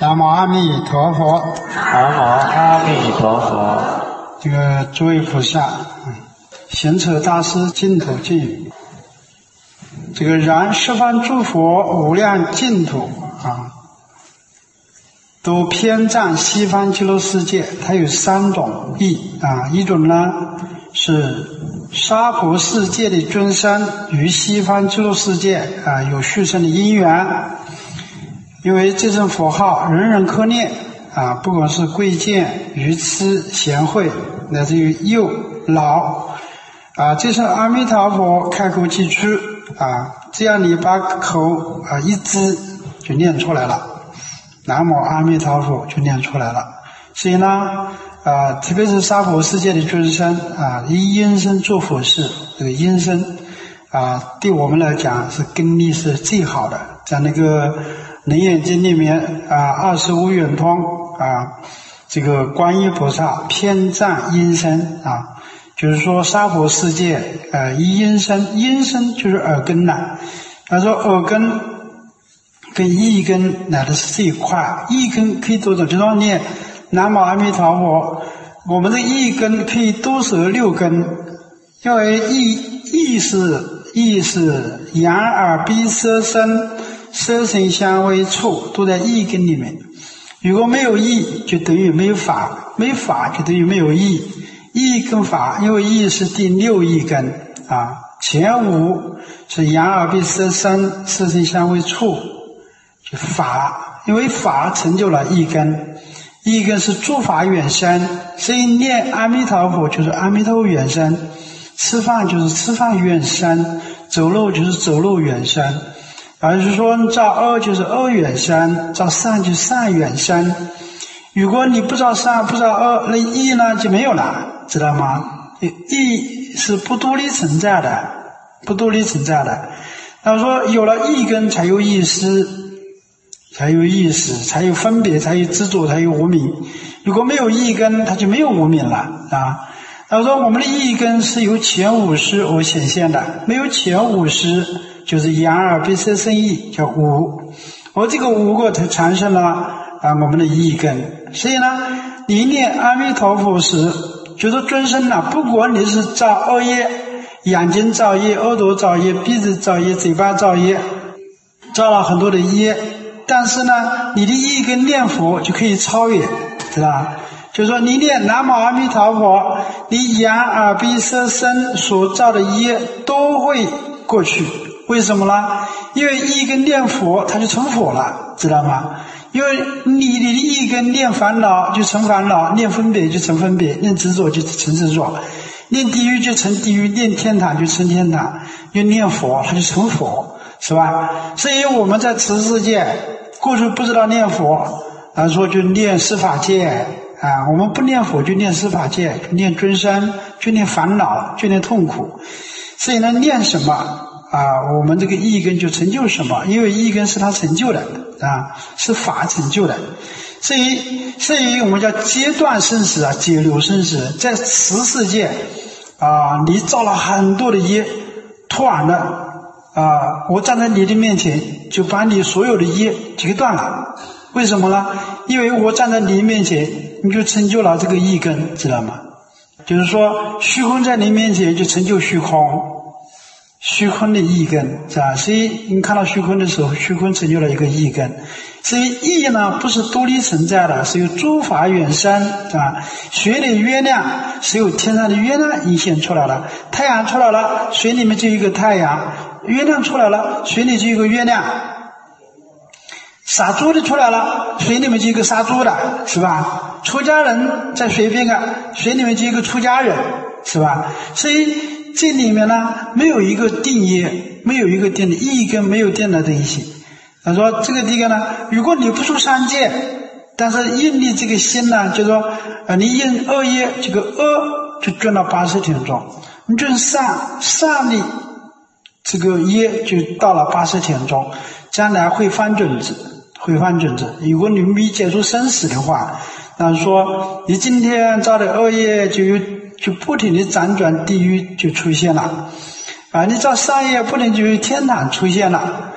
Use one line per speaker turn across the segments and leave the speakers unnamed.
南无阿弥陀佛。
南无阿弥陀佛。
这个诸位菩萨，行者大师净土净语。这个然十方诸佛无量净土都偏占西方极乐世界。它有三种义一种呢是娑婆世界的众生与西方极乐世界有续生的因缘，因为这声佛号人人可念不管是贵贱愚痴贤惠乃至于幼老这声阿弥陀佛开口即出这样你把口一支就念出来了，南无阿弥陀佛就念出来了。所以呢特别是娑婆世界的众生以因身做佛事，这个因身对我们来讲是根力是最好的。在那个楞严经里面25圆通这个观音菩萨偏占因身就是说娑婆世界以因身，因身就是耳根他说耳根跟意根来的是这一块，意根可以多少，就说念南无阿弥陀佛，我们的意根可以多摄6根，因为意是眼耳鼻舌身，色声香味触都在意根里面。如果没有意就等于没有法，没法就等于没有意。意跟法，因为意是第6意根前5是眼耳鼻舌身，色声香味触就法，因为法成就了意根，意根是诸法原生，所以念阿弥陀佛就是阿弥陀佛原生，吃饭就是吃饭原生，走路就是走路原生，而是说照恶就是恶原生，照善就是善原生。如果你不照善不照恶，那意呢就没有了，知道吗？意是不独立存在的，不独立存在的。他说有了意根才有意识，才有意识，才有分别，才有执着，才有无明。如果没有意根它就没有无明了他说我们的意根是由前5识而显现的，没有前5识就是眼耳鼻舌身意叫5，而这个5个才产生了我们的意根。所以呢你念阿弥陀佛时就是众生不管你是造恶业，眼睛造业，耳朵造业，鼻子造业，嘴巴造业，造了很多的业，但是呢你的意根念佛就可以超越，知道吧？就是说你念南无阿弥陀佛，你眼耳鼻舌身所造的业都会过去。为什么呢？因为意根念佛它就成佛了，知道吗？因为你的意根念烦恼就成烦恼，念分别就成分别，念执着就成执着，念地狱就成地狱，念天堂就成天堂，因为念佛它就成佛，是吧？所以我们在此世界过去不知道念佛说就念十法界我们不念佛就念十法界，就念众生，就念烦恼，就念痛苦。所以呢念什么我们这个意根就成就什么，因为意根是他成就的是法成就的。所以我们叫阶段生死解流生死。在此世界你造了很多的业，突然的我站在你的面前就把你所有的业截断了。为什么呢？因为我站在你面前你就成就了这个意根，知道吗？就是说虚空在你面前就成就虚空，虚空的意根是吧？所以你看到虚空的时候，虚空成就了一个意根。所以意呢不是独立存在的，是由诸法原生水里月亮是由天上的月亮引现出来了，太阳出来了水里面就有一个太阳，月亮出来了水里就有一个月亮，杀猪的出来了水里面就有一个杀猪的，是吧？出家人在水边水里面就有一个出家人，是吧？所以这里面呢没有一个定业，没有一个定的意根，没有定的东西。他说这个地方呢，如果你不出三界，但是因你这个心呢，就说你因恶业，这个恶就赚到80天中，你赚善的这个业就到了80天中，将来会翻种子，会翻种子。如果你没解除生死的话，那说你今天造的恶业就不停地辗转地狱就出现了你造善业不停就有天堂出现了。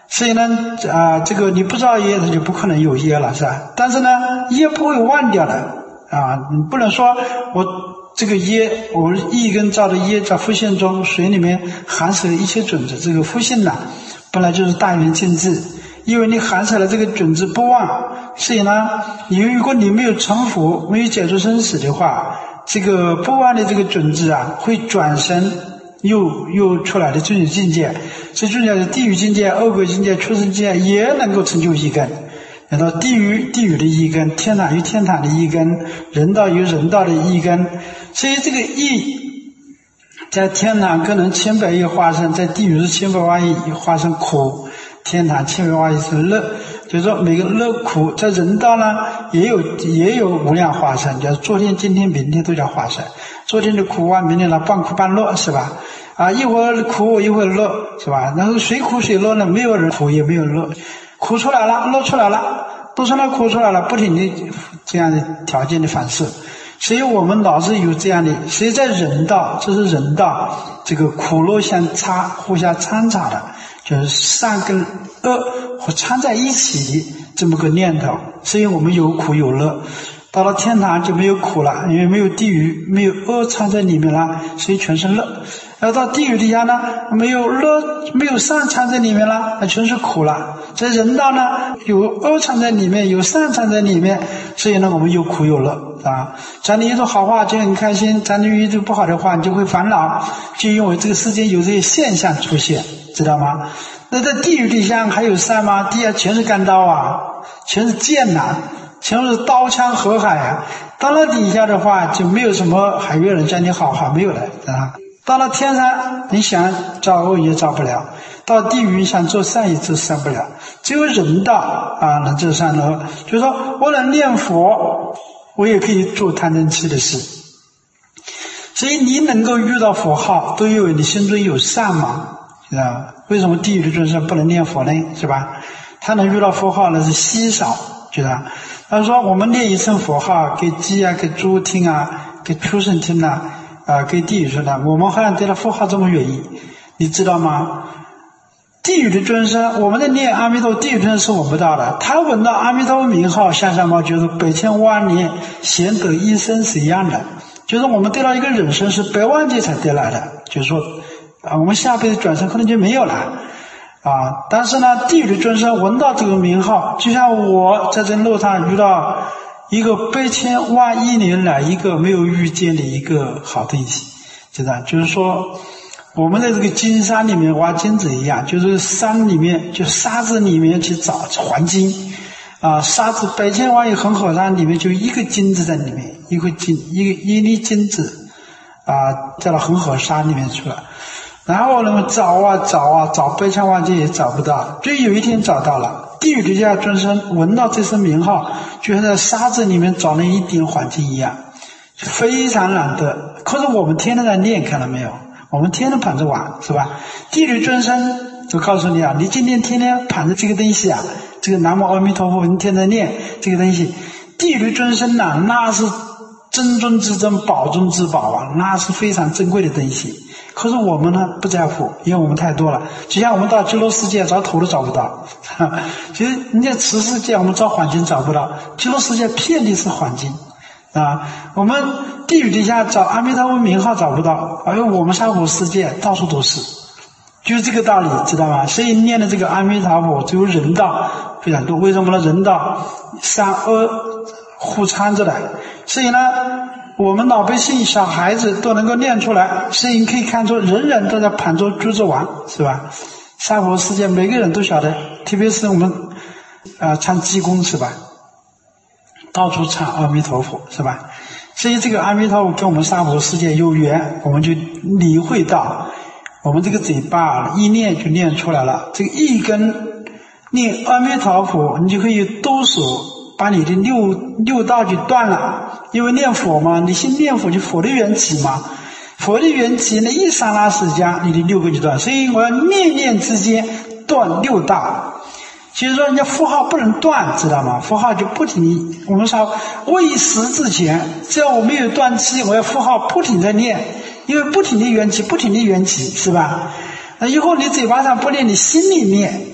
所以呢这个你不造业，它就不可能有业了，是吧？但是呢，业不会忘掉的啊，你不能说我这个业，我一根造的业在复性中，水里面含摄一切种子，这个复性呢本来就是大圆净智，因为你含摄了这个种子不忘，所以呢，如果你没有成佛，没有解除生死的话，这个不忘的这个种子啊，会转生又出来的这种境界，所以重要的地狱境界、恶鬼境界、畜生境界也能够成就一根。然后地狱的一根，天堂有天堂的一根，人道有人道的一根，所以这个义在天堂可能千百亿化身，在地狱是千百万亿化身苦，天堂千百万亿是乐，就是说每个乐苦，在人道呢也有无量化身，就是昨天今天明天都叫化身，昨天的苦啊，明天的半苦半乐，是吧？啊，一会儿苦一会儿乐，是吧？然后谁苦谁乐呢？没有人苦也没有乐，苦出来了，乐出来了，都是那苦出来了，不停的这样的条件的反射。所以我们老是有这样的，所以在人道，这是人道，这个苦乐互相掺杂的，就是善跟恶和掺在一起的这么个念头。所以我们有苦有乐。到了天堂就没有苦了，因为没有地狱，没有恶掺在里面了，所以全是乐。而到地狱底下呢，没有乐，没有善掺在里面了，那全是苦了。在人道呢，有恶掺在里面，有善掺在里面，所以呢，我们有苦有乐啊。讲你一种好话就很开心，讲你一种不好的话你就会烦恼，就因为这个世间有这些现象出现，知道吗？那在地狱底下还有善吗？地下全是干刀啊，全是剑呐，全是刀枪河海啊。到了底下的话就没有什么还有人讲你好话，没有了啊。到了天上你想造恶也造不了，到地狱想做善也做善不了，只有人道啊能做善恶。就是说我能念佛，我也可以做贪嗔痴的事。所以你能够遇到佛号，都因为你心中有善嘛，知道吧？为什么地狱的众生不能念佛呢？是吧？他能遇到佛号那是稀少，知道吧？他说我们念一声佛号给鸡啊，给猪听啊，给畜生听啊，给地狱说的，我们好像对他佛号这么远，你知道吗？地狱的众生，我们在念阿弥陀，地狱众生是闻不到的。他闻到阿弥陀名号，下山嘛，就是百千万年贤得一生是一样的。就是我们得到一个人生是百万劫才得来的，就是说我们下辈子转生可能就没有了啊。但是呢，地狱的众生闻到这个名号，就像我在这路上遇到一个百千万亿年来一个没有遇见的一个好东西，知道？就是说我们在这个金山里面挖金子一样，就是山里面就沙子里面去找黄金啊，沙子百千万亿恒河沙里面就一个金子在里面，一粒金子啊，在了恒河沙里面出来，然后呢找百千万劫也找不到，就有一天找到了。地狱底下众生闻到这声名号，就像在沙子里面找了一点黄金一样，非常难得。可是我们天天在念，看到没有？我们天天捧着玩，是吧？地狱众生就告诉你啊，你今天天天捧着这个东西啊，这个南无阿弥陀佛，你天天念这个东西，地狱众生啊，那是珍中之珍，宝中之宝啊，那是非常珍贵的东西。可是我们呢不在乎，因为我们太多了。就像我们到极乐世界找头都找不到，其实人家此世界我们找黄金找不到，极乐世界遍地是黄金啊。我们地狱底下找阿弥陀佛名号找不到，而我们娑婆世界到处都是，就是这个道理，知道吗？所以念的这个阿弥陀佛只有人道非常多。为什么呢？人道善恶互掺着来，所以呢我们老百姓小孩子都能够念出来，所以你可以看出人人都在捧着珠子玩，是吧？娑婆世界每个人都晓得，特别是我们唱济公，是吧？到处唱阿弥陀佛，是吧？所以这个阿弥陀佛跟我们娑婆世界有缘，我们就理会到我们这个嘴巴一念就念出来了。这个一根念阿弥陀佛，你就可以多数把你的六道就断了。因为念佛嘛，你先念佛就佛的缘起嘛，佛的缘起那一刹那时间你的六个就断，所以我要念念之间断六道。其实说人家佛号不能断，知道吗？佛号就不停，我们说未死之前，只要我没有断气，我要佛号不停在念，因为不停的缘起，不停的缘起，是吧？那以后你嘴巴上不念，你心里念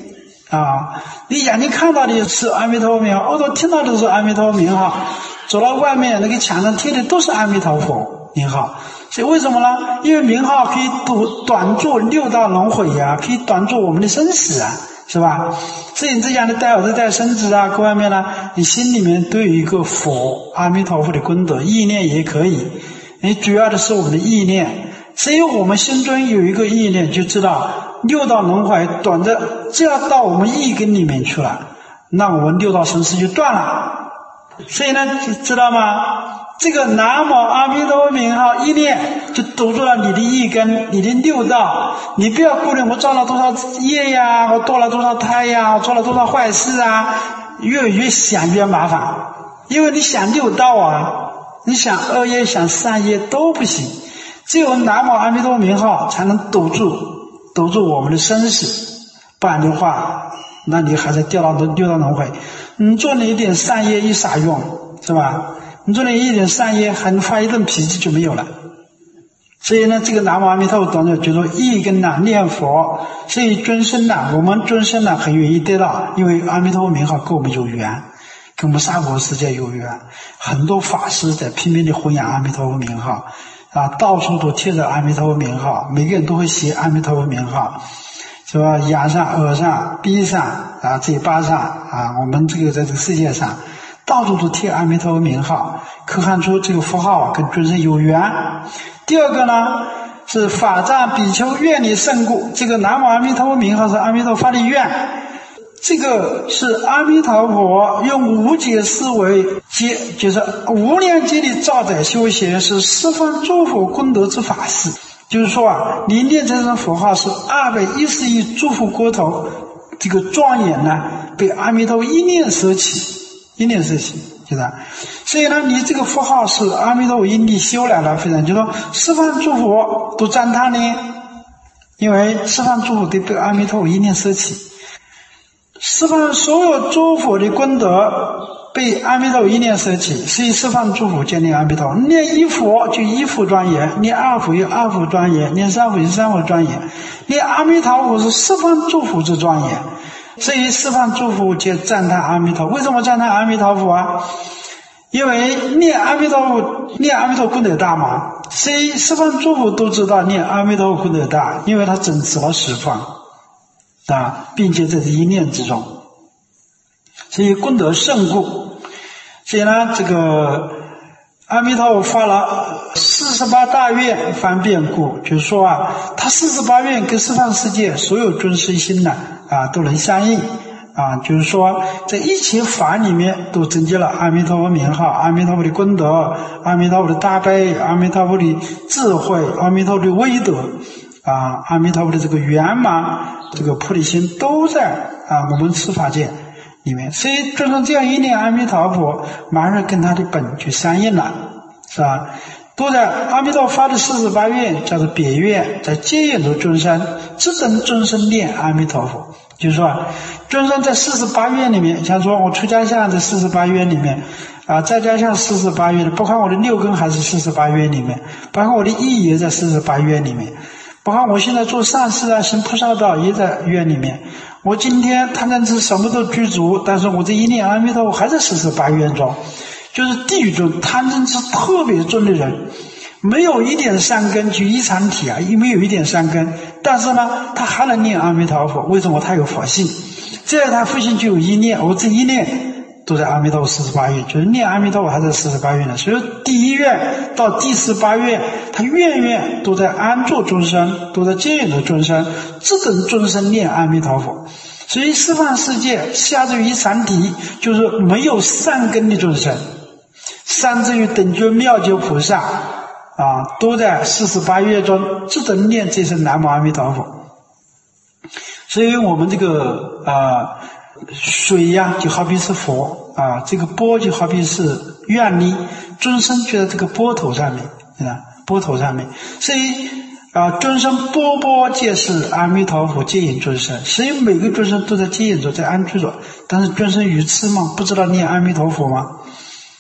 你眼睛看到的是阿弥陀佛名号，耳朵听到的是阿弥陀佛名号，走到外面那个墙上贴的都是阿弥陀佛名号。所以为什么呢？因为名号可以短住六道轮回可以短住我们的生死是吧？所以你这样的戴耳朵戴绳子各方面呢，你心里面都有一个佛阿弥陀佛的功德，意念也可以。主要的是我们的意念，所以我们心中有一个意念，就知道六道轮回短着，只要到我们意根里面去了，那我们六道生死就断了。所以呢，知道吗？这个南无阿弥陀佛名号一念就堵住了你的意根，你的六道。你不要顾虑我造了多少业呀，我堕了多少胎呀，我做了多少坏事越想越麻烦。因为你想六道你想恶业想善业都不行，只有南无阿弥陀佛名号才能堵住我们的生死，不然的话那你还在掉到六道轮回。你做了一点善业一啥用，是吧？你做了一点善业还发一顿脾气就没有了。所以呢，这个南无阿弥陀佛短就说意根念佛，所以尊生我们尊生很愿意得到，因为阿弥陀佛名号跟我们有缘，跟我们娑婆世界有缘。很多法师在拼命的弘扬阿弥陀佛名号到处都贴着阿弥陀佛名号，每个人都会写阿弥陀佛名号，是吧？眼上、耳上、鼻上嘴巴上我们这个在这个世界上到处都贴阿弥陀佛名号，可看出这个符号跟尊生有缘。第二个呢，是法藏比丘愿力胜故。这个南无阿弥陀佛名号是阿弥陀佛发的愿，这个是阿弥陀佛用无解思维就是无量劫的造载修学，是十方诸佛功德之法事。就是说你念这声佛号是210亿诸佛国土这个庄严被阿弥陀佛一念舍起，就是所以呢，你这个符号是阿弥陀佛因地修来了，非常就是说十方诸佛都赞叹呢，因为十方诸佛都被阿弥陀佛一念舍起，十方所有诸佛的功德被阿弥陀佛一念舍起，所以十方诸佛建立阿弥陀佛。念一佛就一佛庄严，念二佛有二佛庄严，念三佛有三佛庄严，念阿弥陀佛是十方诸佛之庄严。所以十方诸佛皆赞叹阿弥陀佛。为什么赞叹阿弥陀佛因为念阿弥陀佛功德大嘛，所以十方诸佛都知道念阿弥陀佛功德大，因为他整持了十方并且在这一念之中，所以功德胜故。所以呢，这个阿弥陀佛发了48大愿方便故，就是说他48愿跟十方世界所有尊师心都能相应就是说在一切法里面都增加了阿弥陀佛名号，阿弥陀佛的功德，阿弥陀佛的大悲，阿弥陀佛的智慧，阿弥陀佛的威德阿弥陀佛的这个圆满，这个菩提心都在我们四法界里面。所以尊生这样一念阿弥陀佛，马上跟他的本就相应了，是吧？都在阿弥陀佛发的48愿叫做别愿，在接引着尊生，只等尊生念阿弥陀佛。就是说尊生在48愿里面，像说我出家相在48愿里面在家相48愿，包括我的六根还是48愿里面，包括我的意也在48愿里面，包括我现在做善事行菩萨道也在愿里面。我今天贪嗔痴什么都具足，但是我这一念阿弥陀佛还在48愿中。就是地狱中贪嗔痴特别重的人，没有一点善根，就一禅体没有一点善根，但是呢他还能念阿弥陀佛。为什么？他有佛性，这样他佛性就有一念，我这一念都在阿弥陀佛48愿，就是念阿弥陀佛还在48愿的。所以第一愿到第18愿，他愿都在安住众生，都在接引着众生，只等众生念阿弥陀佛。所以十方世界下至于一禅体，就是没有善根的众生，甚至于等觉妙觉菩萨都在48愿中只等念这声南无阿弥陀佛。所以我们这个水就好比是佛这个波就好比是愿力，尊生就在这个波头上面波头上面。所以尊生波波皆是阿弥陀佛接引尊生，所以每个尊生都在接引着，在安住着。但是尊生愚痴嘛，不知道念阿弥陀佛吗？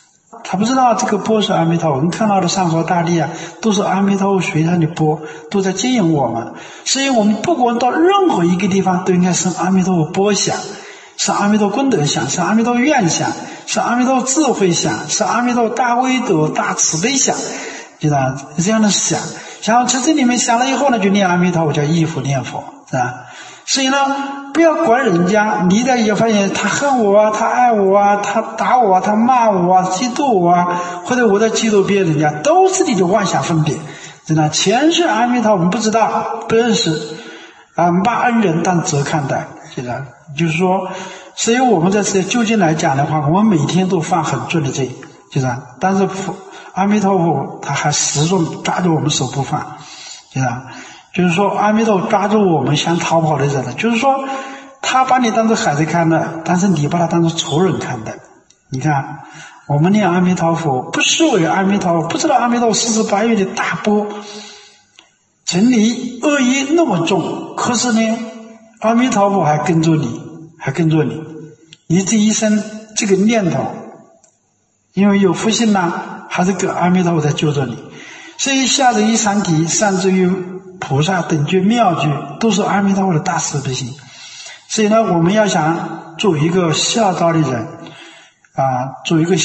他不知道这个波是阿弥陀佛。我们看到的山河大地啊，都是阿弥陀佛随他的波，都在接引我们。所以我们不管到任何一个地方，都应该生阿弥陀佛波想，是阿弥陀功德想，是阿弥陀愿想，是阿弥陀智慧想，是阿弥陀大威德大慈悲想，知道这样的想。然后在这里面想了以后呢，就念阿弥陀佛，叫忆佛念佛，是吧？所以呢，不要管人家，你的也发现他恨我啊，他爱我啊，他打我啊，他骂我啊，嫉妒我啊，或者我在嫉妒别人家，都是你的妄想分别，真的。前世阿弥陀我们不知道，不认识啊，骂恩人当责看待，是的。就是说，所以我们在这究竟来讲的话，我们每天都犯很重的罪，就是但是阿弥陀佛他还始终抓住我们手不放，就是说阿弥陀佛抓住我们想逃跑的人了，就是说他把你当作孩子看待，但是你把他当作仇人看待。你看我们念阿弥陀佛，不视为阿弥陀佛，不知道阿弥陀佛48愿的大波，真理恶意那么重，可是呢阿弥陀佛还跟着你，你这一生这个念头，因为有福心啦，还是个阿弥陀佛在救着你。所以下至于三体，上至于菩萨等觉妙觉，都是阿弥陀佛的大慈悲心。所以呢，我们要想做一个孝道的人做一个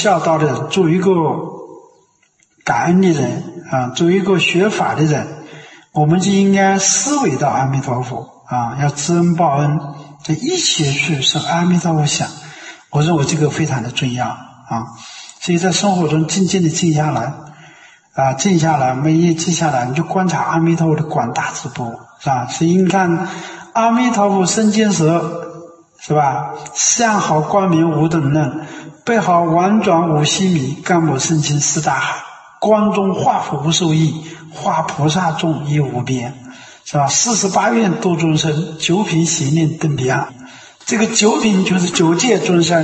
感恩的人做一个学法的人，我们就应该思维到阿弥陀佛要知恩报恩，这一起去是阿弥陀佛想。我认为这个非常的重要所以在生活中静静的静下来，每夜记下来，你就观察阿弥陀佛的广大之波，是吧？所以你看阿弥陀佛身见舌，是吧？相好光明无等论，背好婉转无须弥，干摩深清四大海，光中化佛无受益，化菩萨众亦无边，是吧？48愿度众生，九品邪念登彼岸。这个九品就是九界众生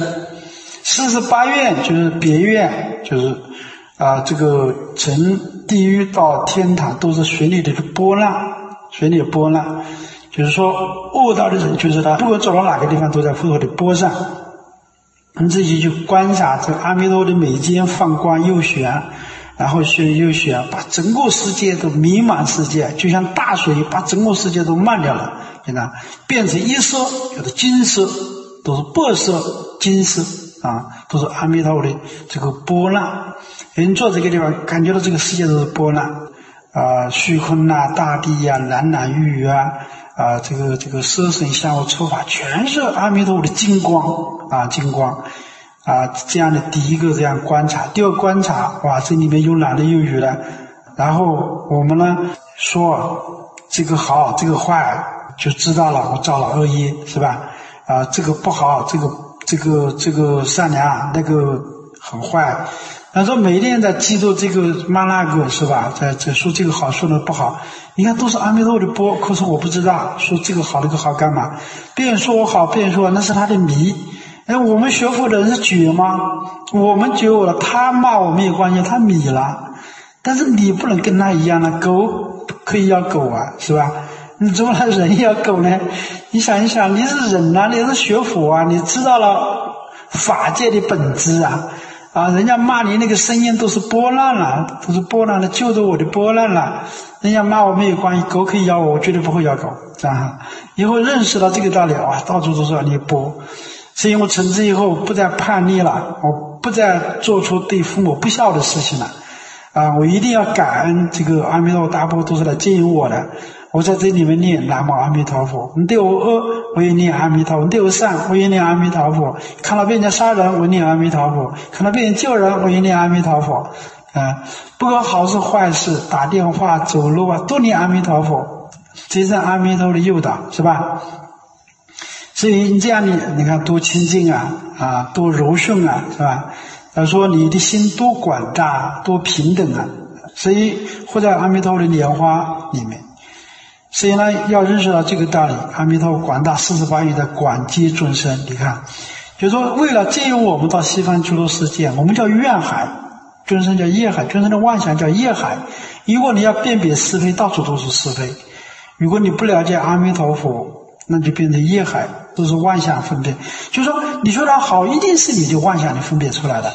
，48愿就是别愿，就是这个从地狱到天堂都是水里的波浪，就是说悟道的人就是他不管走到哪个地方都在佛陀的波上，你自己去观察这个阿弥陀佛的眉间放光右旋，然后右旋把整个世界都弥漫世界，就像大水把整个世界都漫掉了，变成一色，有的金色，都是白色金色都是阿弥陀佛的这个波浪。人坐这个地方感觉到这个世界都是波浪虚空大地蓝蓝玉宇这个色身相互抽法，全是阿弥陀佛的金光这样的第一个这样观察。第二个观察，这里面有蓝的有雨的，然后我们呢说这个好这个坏，就知道了我造了恶业，是吧？这个不好，这个善良，那个很坏。他说每天在记住这个骂那个，是吧？在说这个好，说那个不好。你看都是阿弥陀佛的波，可是我不知道说这个好那个好干嘛？别人说我好，别人说那是他的迷。我们学佛的人是觉吗？我们觉悟了，他骂我们也关系，他迷了。但是你不能跟他一样了，狗可以要狗是吧？你怎么能人要狗呢？你想一想，你是人你是学佛你知道了法界的本质人家骂你那个声音都是波浪了，救着我的波浪了。人家骂我没有关系，狗可以咬我，我绝对不会咬狗，这样。以后认识到这个道理到处都是你波。所以我从此以后不再叛逆了，我不再做出对父母不孝的事情了我一定要感恩这个阿弥陀佛大波都是来接引我的。我在这里面念南无阿弥陀佛，你对我恶我也念阿弥陀佛，你对我善我也念阿弥陀佛，看到别人家杀人我念阿弥陀佛，看到别人救人我也念阿弥陀佛不管好事坏事，打电话走路都念阿弥陀佛，这是阿弥陀佛的诱导，是吧？所以你这样你看多清净多柔顺是吧？他说你的心多广大多平等所以活在阿弥陀佛的莲花里面。所以呢要认识到这个道理，阿弥陀佛广大48愿在广接众生。你看就是说为了接引我们到西方极乐世界，我们叫愿海，众生叫业海，众生的妄想叫业海。如果你要辨别是非，到处都是是非。如果你不了解阿弥陀佛，那就变成业海，都是妄想分别。就是说你说它好，一定是你的妄想你分别出来的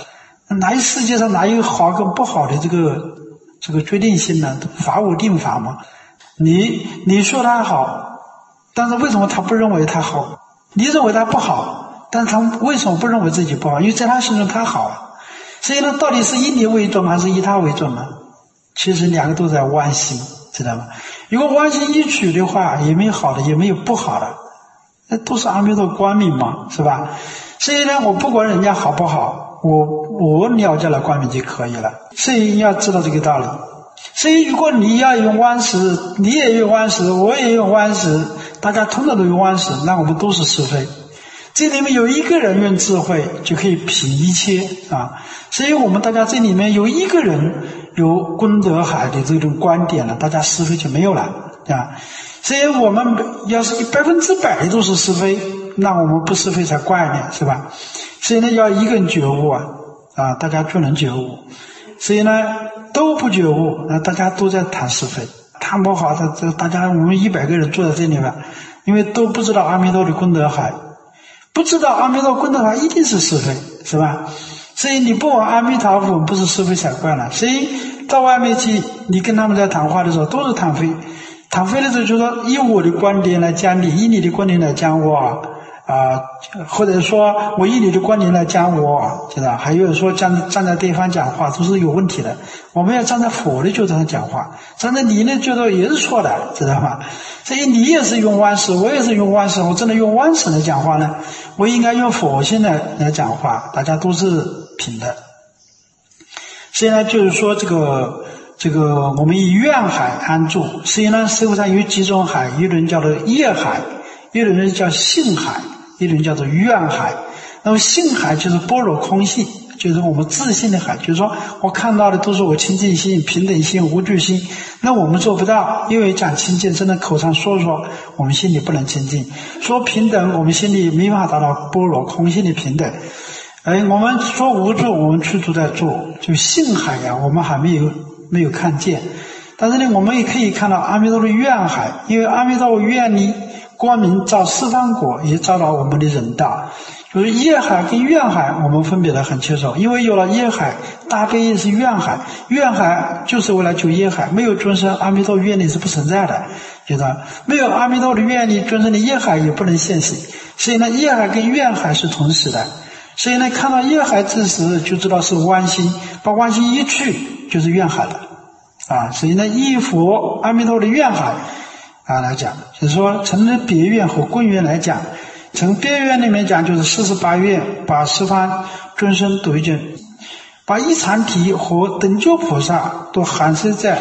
哪有世界上哪有好跟不好的这个决定性呢？法无定法嘛。你说他好，但是为什么他不认为他好？你认为他不好，但是他为什么不认为自己不好？因为在他心中他好。所以呢，到底是以你为重还是以他为重呢？其实两个都在弯心，知道吗？如果弯心一取的话，也没有好的，也没有不好的，那都是阿弥陀光明嘛，是吧？所以呢，我不管人家好不好，我了解了光明就可以了。所以你要知道这个道理。所以如果你要用弯识，你也用弯识，我也用弯识，大家通通都用弯识，那我们都是是非。这里面有一个人用智慧就可以品一切啊，所以我们大家这里面有一个人有功德海的这种观点了，大家是非就没有了啊。所以我们要是100%都是是非，那我们不是非才怪呢，是吧？所以呢，要一个人觉悟啊，大家就能觉悟。所以呢，都不觉悟，那大家都在谈是非，谈不好的，大家我们100个人坐在这里面，因为都不知道阿弥陀的功德海。不知道阿弥陀功德法一定是是非，是吧？所以你不往阿弥陀佛，不是是非才怪了。所以到外面去，你跟他们在谈话的时候都是谈非，谈非的时候就说以我的观点来讲你，以你的观点来讲我或者说我以你的观点来讲我，知道？还有说站在对方讲话都是有问题的。我们要站在佛的角度上讲话，站在你的角度也是错的，知道吗？所以你也是用弯识，我也是用弯识，我真的用弯识来讲话呢，我应该用佛性来讲话，大家都是平的。所以呢，就是说这个我们以愿海安住。所以呢，社会上有几种海，一种叫做业海，一种叫性海，一种叫做愿海。那么性海就是般若空性，就是我们自信的海，就是说我看到的都是我清净心、平等心、无惧心。那我们做不到，因为讲清净，真的口上说，我们心里不能清净；说平等，我们心里没办法达到般若空性的平等。我们说无助，我们去住在住，就性海呀，我们还没有看见。但是呢，我们也可以看到阿弥陀的愿海，因为阿弥陀佛愿力光明照四方果，也照到我们的人道。就是业海跟愿海我们分别得很清楚，因为有了业海，大悲也是愿海，愿海就是为了救业海，没有众生阿弥陀愿力是不存在的，觉得没有阿弥陀的愿力，众生的业海也不能现行。所以呢，业海跟愿海是同时的。所以呢，看到业海之时就知道是弯心，把弯心一去就是愿海了所以呢，依佛阿弥陀的愿海来讲，就是说从别愿和共愿来讲，从别愿里面讲就是48愿，把十方众生度一尽，把一禅体和等觉菩萨都含摄在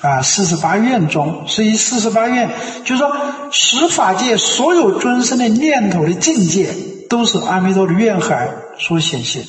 48愿中。所以48愿就是说十法界所有众生的念头的境界都是阿弥陀的愿海所显现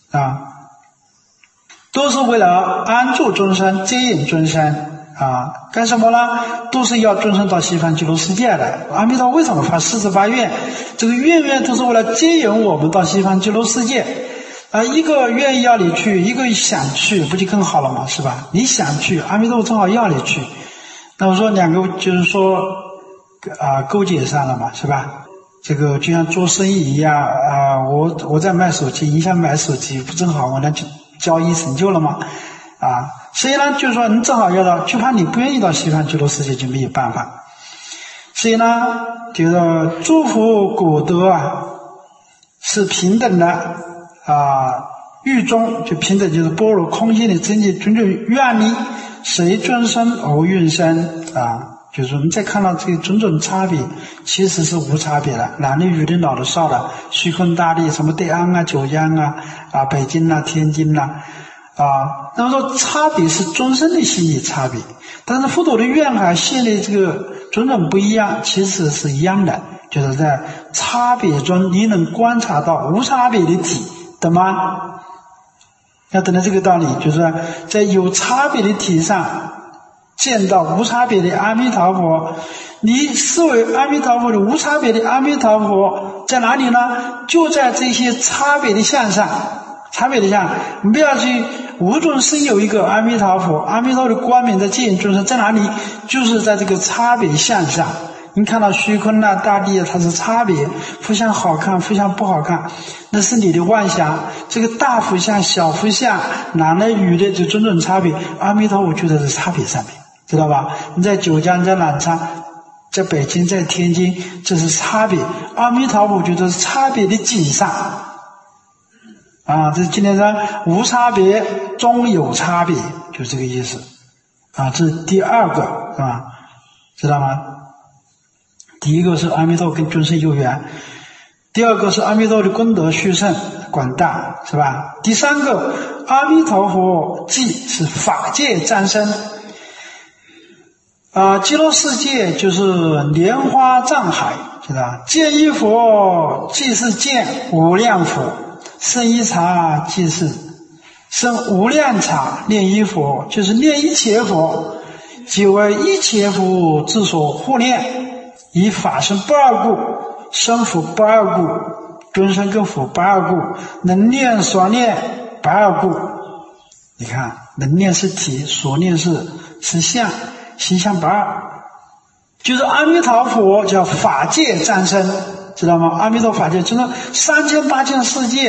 都是为了安住众生、接引众生干什么呢？都是要众生到西方极乐世界的。阿弥陀为什么发48愿？这个愿都是为了接引我们到西方极乐世界一个愿意要你去，一个想去，不就更好了吗？是吧？你想去，阿弥陀正好要你去。那我说两个就是说勾结上了嘛，是吧？这个就像做生意一样我在卖手机，你想买手机，不正好我那就交易成就了吗？所以呢，就是说你正好要到，就怕你不愿意到西方极乐世界就没有办法。所以呢，就是诸佛果德是平等的欲中就平等，就是般若空性的真正种种愿力，随众生而运生就是我们再看到这个种种差别，其实是无差别的，男的、女的、老的、少的，虚空大地，什么对岸九江北京天津那么说差别是众生的心理差别，但是佛陀的愿海现的这个种种不一样，其实是一样的，就是在差别中你能观察到无差别的体，懂吗？要懂得这个道理，就是在有差别的体上见到无差别的阿弥陀佛。你视为阿弥陀佛的无差别的阿弥陀佛在哪里呢？就在这些差别的相上，差别的相，你不要去无中生有一个阿弥陀佛，阿弥陀的光明的接引众生在哪里？就是在这个差别相上， 你看到虚空啊、大地啊，它是差别，佛像好看，佛像不好看，那是你的妄想。这个大佛像、小佛像、男的、女的，就种种差别。阿弥陀佛就在这差别上面，知道吧？你在九江、在南昌、在北京、在天津，这是差别。阿弥陀佛就在差别的井上。这今天说无差别中有差别，就这个意思。这是第二个，是吧？知道吗？第一个是阿弥陀跟众生有缘，第二个是阿弥陀的功德殊胜广大，是吧？第三个，阿弥陀佛即是法界藏身。极乐世界就是莲花藏海，知道？见一佛即是见无量佛，生一茶即是生无量茶，念一佛就是念一切佛，即为一切佛之所护念。以法身不二故，生佛不二故，众生跟佛不二故，能念所念不二故。你看，能念是体，所念是相，形象不二。就是阿弥陀佛叫法界藏身，知道吗？阿弥陀法界就是3000大千世界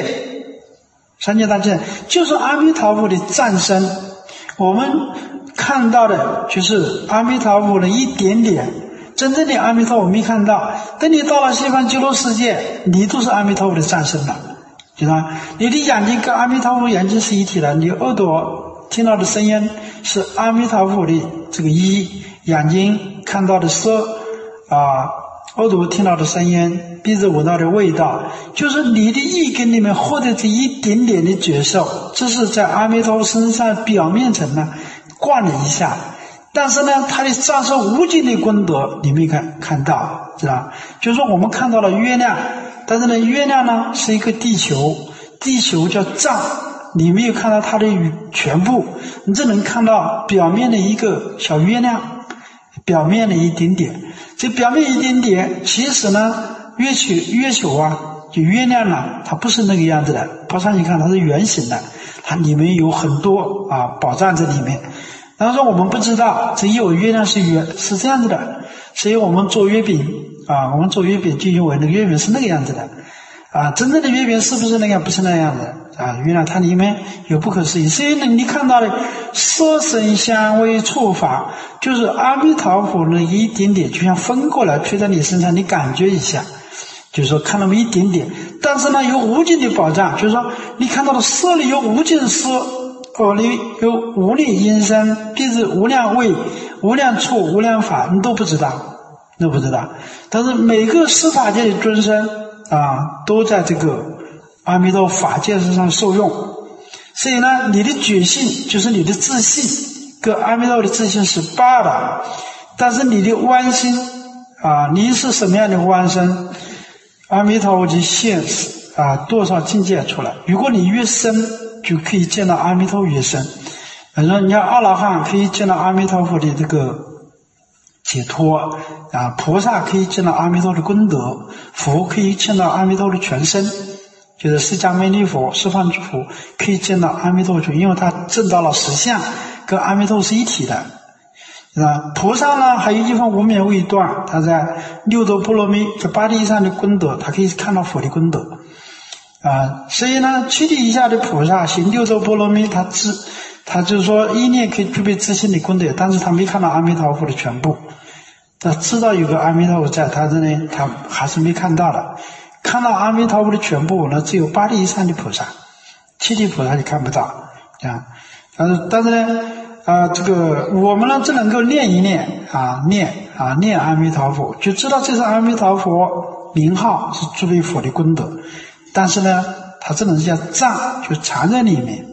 ，3000大千就是阿弥陀佛的藏身。我们看到的就是阿弥陀佛的一点点，真正的阿弥陀佛没看到。等你到了西方极乐世界，你都是阿弥陀佛的藏身了，知道吗？你的眼睛跟阿弥陀佛眼睛是一体的，你耳朵听到的声音是阿弥陀佛的这个一，眼睛看到的色耳朵听到的声音，鼻子闻到的味道，就是你的意根里面获得这一点点的觉受，这是在阿弥陀佛身上表面层呢灌了一下。但是呢，它的藏身无尽的功德你没看到，知道？就是说我们看到了月亮，但是呢，月亮呢是一个地球，地球叫藏，你没有看到它的全部，你只能看到表面的一个小月亮，表面的一点点。这表面一点点，其实呢，月球就月亮呢，它不是那个样子的，跑上去看它是圆形的，它里面有很多宝藏在里面。然后说我们不知道，只有月亮是这样子的，所以我们做月饼我们做月饼就以为那个月饼是那个样子的真正的月饼是不是那样？不是那样的原来它里面有不可思议。所以呢，你看到的色声香味触法，就是阿弥陀佛的一点点，就像风过来吹在你身上，你感觉一下，就是说看那么一点点。但是呢，有无尽的宝藏，就是说你看到的色里有无尽色，耳里有无量音声，鼻子无量味，无量触，无量法，你都不知道。但是每个十法界的众生都在这个阿弥陀法界身上受用。所以呢，你的觉性就是你的自信，跟阿弥陀的自信是不二的。但是你的弯心你是什么样的弯身，阿弥陀佛就现多少境界出来。如果你越深，就可以见到阿弥陀佛越深。反正你看阿罗汉可以见到阿弥陀佛的这个解脱菩萨可以见到阿弥陀的功德，佛可以见到阿弥陀的全身，就是释迦牟尼佛、十方诸佛可以见到阿弥陀全，因为他证到了实相，跟阿弥陀是一体的。菩萨呢还有一分无明未断，他在六度波罗蜜这八地以上的功德，他可以看到佛的功德所以呢七地以下的菩萨行六度波罗蜜，他就是说一念可以具备自信的功德，但是他没看到阿弥陀佛的全部，他知道有个阿弥陀佛在，他这里他还是没看到的。看到阿弥陀佛的全部呢，只有八地以上的菩萨，七地菩萨就看不到但是呢这个我们呢只能够念一念念阿弥陀佛，就知道这是阿弥陀佛名号是诸位佛的功德。但是呢，它只能是叫藏，就藏在里面。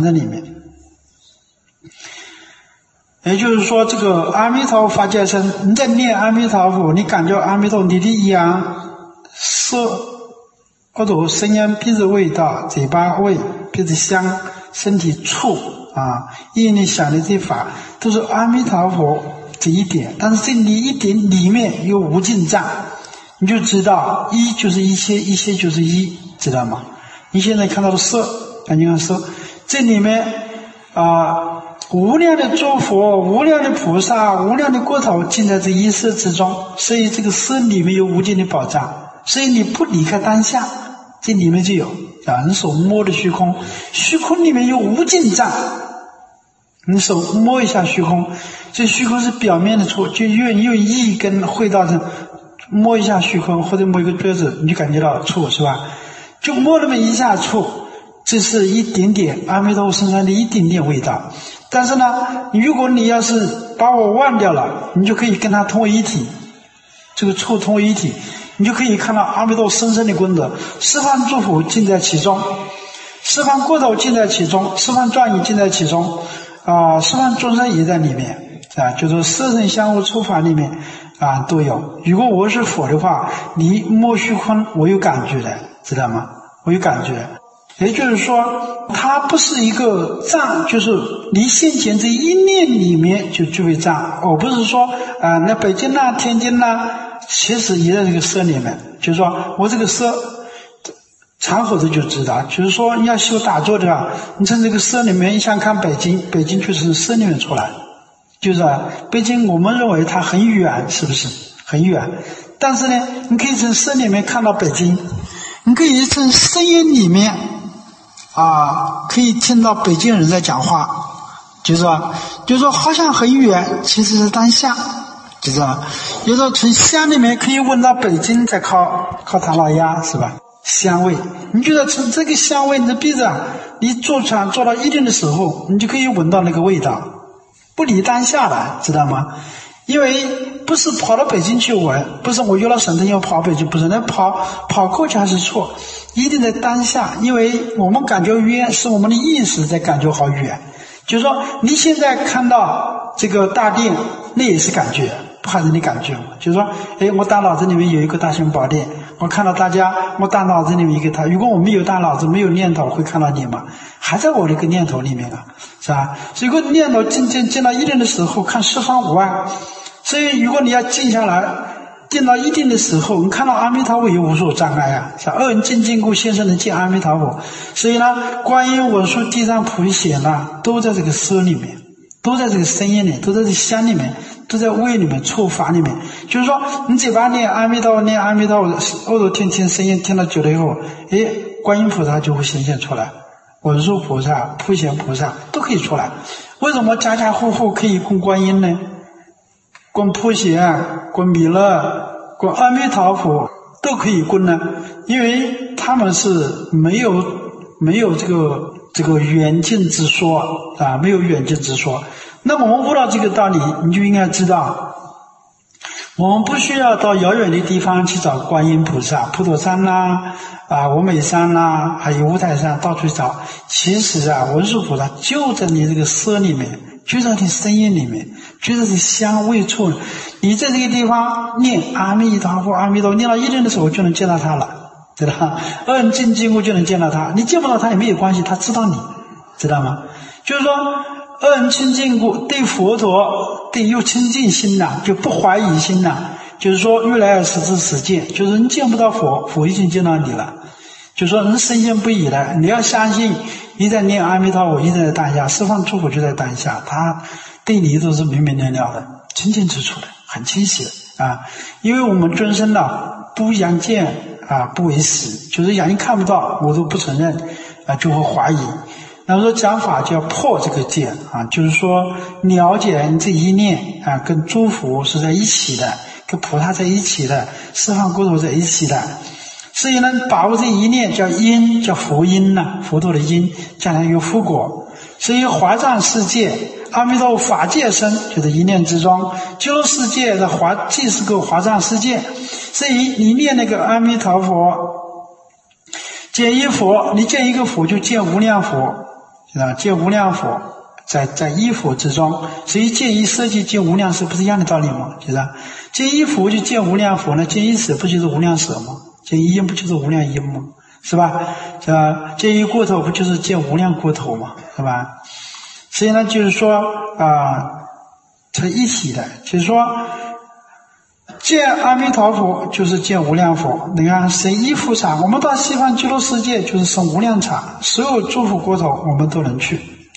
也就是说，这个阿弥陀佛法界身，你在念阿弥陀佛，你感觉阿弥陀佛，你的眼、色、耳朵、声音、鼻子味道、嘴巴味、鼻子香、身体触意念想的这些法，都是阿弥陀佛这一点。但是这一点里面有无尽藏，你就知道一就是一切，一切就是一，知道吗？你现在看到的色，你看色，这里面无量的诸佛、无量的菩萨、无量的国土尽在这一色之中，所以这个色里面有无尽的宝藏，所以你不离开当下，这里面就有你手摸的虚空，虚空里面有无尽藏，你手摸一下虚空，这虚空是表面的处，就用意跟会道上摸一下虚空，或者摸一个桌子，你就感觉到处，是吧？就摸那么一下处，这是一点点阿弥陀佛身上的一点点味道。但是呢，如果你要是把我忘掉了，你就可以跟它通为一体，这个处通为一体，你就可以看到阿弥陀佛深深的功德，十方诸佛尽在其中，十方国土尽在其中，十方庄严尽在其中十方众生也在里面就是色身香味触法里面都有。如果我是佛的话，你摸虚空我有感觉的，知道吗？我有感觉。也就是说它不是一个障，就是你现前这一念里面就具备障。我不是说那北京啦天津啦其实也在这个色里面，就是说我这个色常口的就知道，就是说你要修打坐的话，你从这个色里面想看北京，北京就是色里面出来，就是北京我们认为它很远，是不是很远？但是呢你可以从色里面看到北京，你可以从声音里面可以听到北京人在讲话，就是说好像很远，其实是当下，就是有时候从香里面可以闻到北京在烤唐老鸭，是吧？香味，你觉得从这个香味，你的鼻子你坐船坐到一定的时候，你就可以闻到那个味道，不离当下了，知道吗？因为不是跑到北京去闻，不是我有了神通要跑北京，不是，那跑过去还是错，一定在当下。因为我们感觉远是我们的意识在感觉好远，就是说你现在看到这个大殿，那也是感觉，不还是你感觉吗？就是说我大脑子里面有一个大雄宝殿，我看到大家，我大脑子里面一个他，如果我没有大脑子没有念头，会看到你吗？还在我那个念头里面是吧？所以如果念头进到一定的时候，看十方无碍。所以如果你要静下来，静到一定的时候，你看到阿弥陀佛有无数障碍是吧？恶人尽禁故，先生能见阿弥陀佛。所以呢，观音文殊地藏普贤都在这个色里面，都在这个声音里，都在这个香里面，都在味里面，触法里面。就是说你嘴巴念阿弥陀佛，念阿弥陀佛，耳朵听声音，听了久了以后，观音菩萨就会显现出来，文殊菩萨、普贤菩萨都可以出来。为什么家家户户可以供观音呢？供普贤、供弥勒、供阿弥陀佛都可以供呢？因为他们是没有这个远近之说没有远近之说。那我们悟到这个道理，你就应该知道，我们不需要到遥远的地方去找观音菩萨，普陀山峨眉山还有五台山，到处找。其实文殊菩萨就在你这个色里面，就在你声音里面，就在这香味处。你在这个地方念阿弥陀佛，阿弥陀佛，念到一定的时候就能见到他了，知道吗？恶人尽禁故就能见到他，你见不到他也没有关系，他知道你，知道吗？就是说恶人亲近故，对佛陀对有亲近心就不怀疑心就是说越来越实知实见，就是人见不到佛，佛已经见到你了。就是说人深信不疑的，你要相信你在念阿弥陀佛，一直在当下，十方诸佛就在当下，他对你都是明明了了的，清清楚楚的，很清晰的因为我们尊生不扬见不为实，就是眼睛看不到我都不承认就会怀疑。那么说讲法就要破这个见就是说了解你这一念跟诸佛是在一起的，跟菩萨在一起的，十方国土在一起的。所以呢，把握这一念叫因，叫佛因佛陀的因，将来有福果。所以华藏世界，阿弥陀佛法界身就在一念之中，极乐世界的既是个华藏世界。所以你念那个阿弥陀佛，见一佛，你见一个佛就见无量佛，见无量佛在一佛之中。所以见一色即见无量色，不是一样的道理吗？见一佛就见无量佛呢，见一色不就是无量色吗？见一因不就是无量因吗？是吧？见一国土不就是见无量国土吗？是吧？所以呢，就是说它一体的，就是说见阿弥陀佛就是见无量佛。你看生一佛场，我们到西方极乐世界就是生无量场，所有诸佛国土我们都能去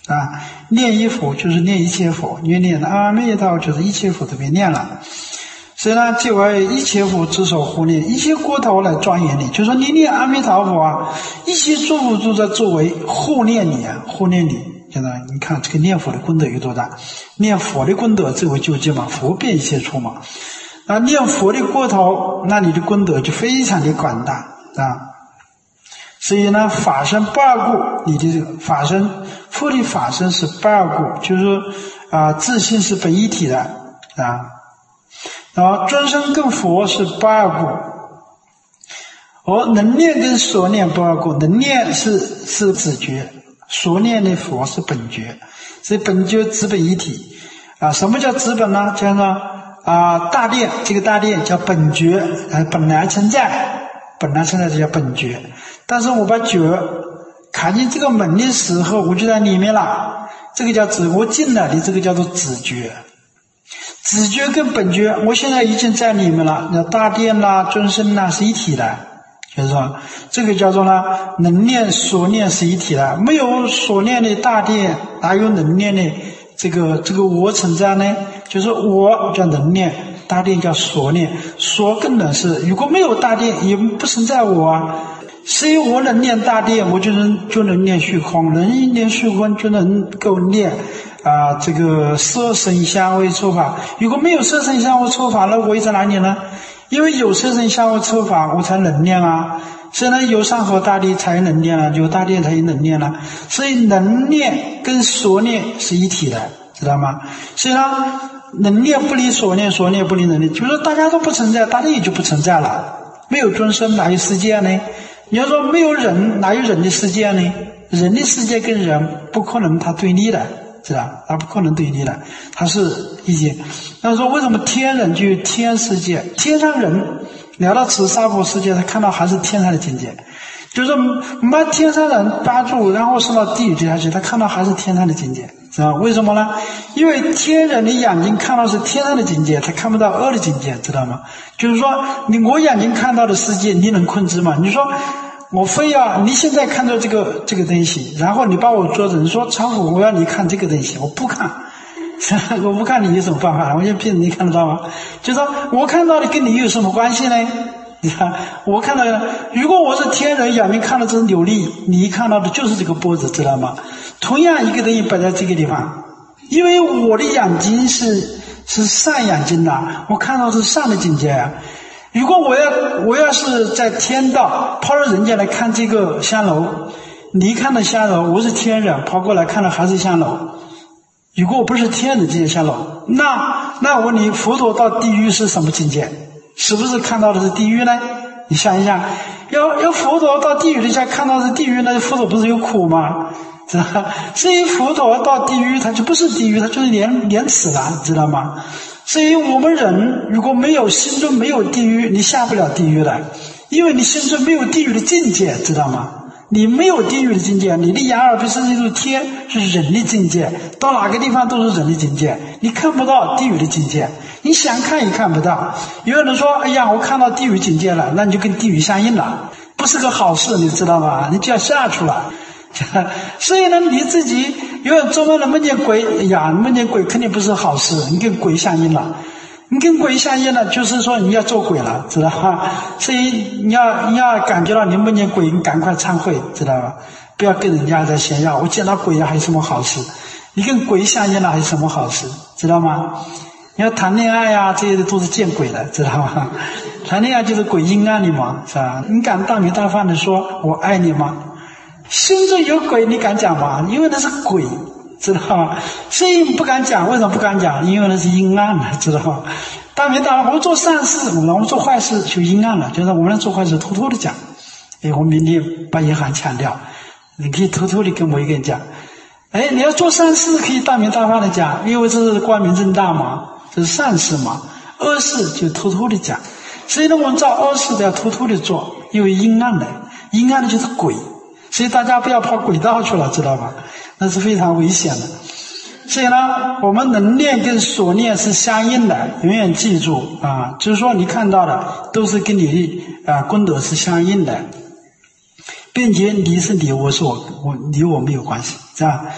啊。念一佛就是念一切佛，你念阿弥陀就是一切佛都被念了。所以呢，就为一切佛之所护念，一切国土来庄严你。就说你念阿弥陀佛啊，一切诸佛都在作为护念你啊，护念你。现在你看这个念佛的功德有多大？念佛的功德最为究竟嘛，佛遍一切处嘛。啊，念佛的国土，那你的功德就非常的广大啊。所以呢，法身不二故，你的这个法身，佛的法身是不二故，就是说自性是本一体的啊。然后尊生跟佛是不二故，而能念跟所念不二故，能念是子觉，所念的佛是本觉，所以本觉资本一体啊。什么叫资本呢？叫做大殿，这个大殿叫本觉，本来存在就叫本觉。但是我把觉看进这个门的时候，我就在里面了，这个叫子，我进了的这个叫做子觉。子觉跟本觉，我现在已经在里面了。那大殿啦、尊生啦是一体的，就是说这个叫做呢，能念所念是一体的。没有所念的大殿，哪有能念的这个我存在呢？就是我叫能念，大殿叫所念，所跟能是，如果没有大殿，也不存在我啊。所以我能念大殿，我就能念虚空，能念虚空就能够念这个色声香味触法。如果没有色声香味触法，那我在哪里呢？因为有色声香味触法，我才能念啊。所以呢，有山河大地才能念了，有大殿才能念了。所以能念跟所念是一体的，知道吗？所以呢，能念不离所念，所念不离能念，就是说大家都不存在，大家也就不存在了。没有尊生，哪有世界呢？你要说没有人，哪有人的世界呢？人的世界跟人不可能它对立的，知道？它不可能对立的，它是一些。那说为什么天人就有天世界？天上人聊到此娑婆世界，他看到还是天上的境界。就是把天上人抓住，然后送到地狱下去，他看到还是天上的境界，知道？为什么呢？因为天人的眼睛看到是天上的境界，他看不到恶的境界，知道吗？就是说我眼睛看到的世界你能控制吗？你说我非要你现在看到这个东西，然后你把我捉着，你说常虎我要你看这个东西，我不看我不看，你有什么办法？我就骗你看得到吗？就是说我看到的跟你有什么关系呢？你看我看到的，如果我是天人眼睛看到这是琉璃，你看到的就是这个波子，知道吗？同样一个东西摆在这个地方，因为我的眼睛是善眼睛的，我看到是善的境界啊。如果我要是在天道跑到人家来看这个香楼，你看到香楼，我是天人跑过来看到还是香楼。如果我不是天人这些香楼，那我问你，佛陀到地狱是什么境界？是不是看到的是地狱呢？你想一想，要佛陀到地狱底下看到的是地狱，那佛陀不是有苦吗？知道吗？所以佛陀到地狱，它就不是地狱，它就是廉耻了，知道吗？所以我们人如果没有心中没有地狱，你下不了地狱的，因为你心中没有地狱的境界，知道吗？你没有地狱的境界，你的眼耳鼻舌身意是天，是人的境界，到哪个地方都是人的境界，你看不到地狱的境界，你想看也看不到。有人说哎呀我看到地狱境界了，那你就跟地狱相应了，不是个好事，你知道吗？你就要下去了。所以呢，你自己有人做梦了梦见鬼，哎呀梦见鬼肯定不是好事，你跟鬼相应了，你跟鬼相应了，就是说你要做鬼了，知道吧？所以你要感觉到你梦见鬼，你赶快忏悔，知道吧？不要跟人家在炫耀我见到鬼还有什么好事，你跟鬼相应了还有什么好事，知道吗？你要谈恋爱呀，这些都是见鬼的，知道吗？谈恋爱就是鬼阴暗你嘛，是吧？你敢大名大放的说我爱你吗？心中有鬼你敢讲吗？因为那是鬼，知道吗？所以你不敢讲，为什么不敢讲？因为那是阴暗的，知道吗？大名大放，我们做善事，我们做坏事就阴暗了，就是我们做坏事偷偷的讲。我明天把银行强调，你可以偷偷的跟我一个人讲。你要做善事可以大名大放的讲，因为这是光明正大嘛，这是善事嘛。恶事就偷偷的讲，所以呢，我们做恶事都要偷偷的做，因为阴暗的就是鬼。所以大家不要跑轨道去了，知道吧？那是非常危险的。所以呢，我们能念跟所念是相应的，永远记住啊，就是说你看到的都是跟你的功德是相应的，并且你是你，我是我，你我没有关系，是吧？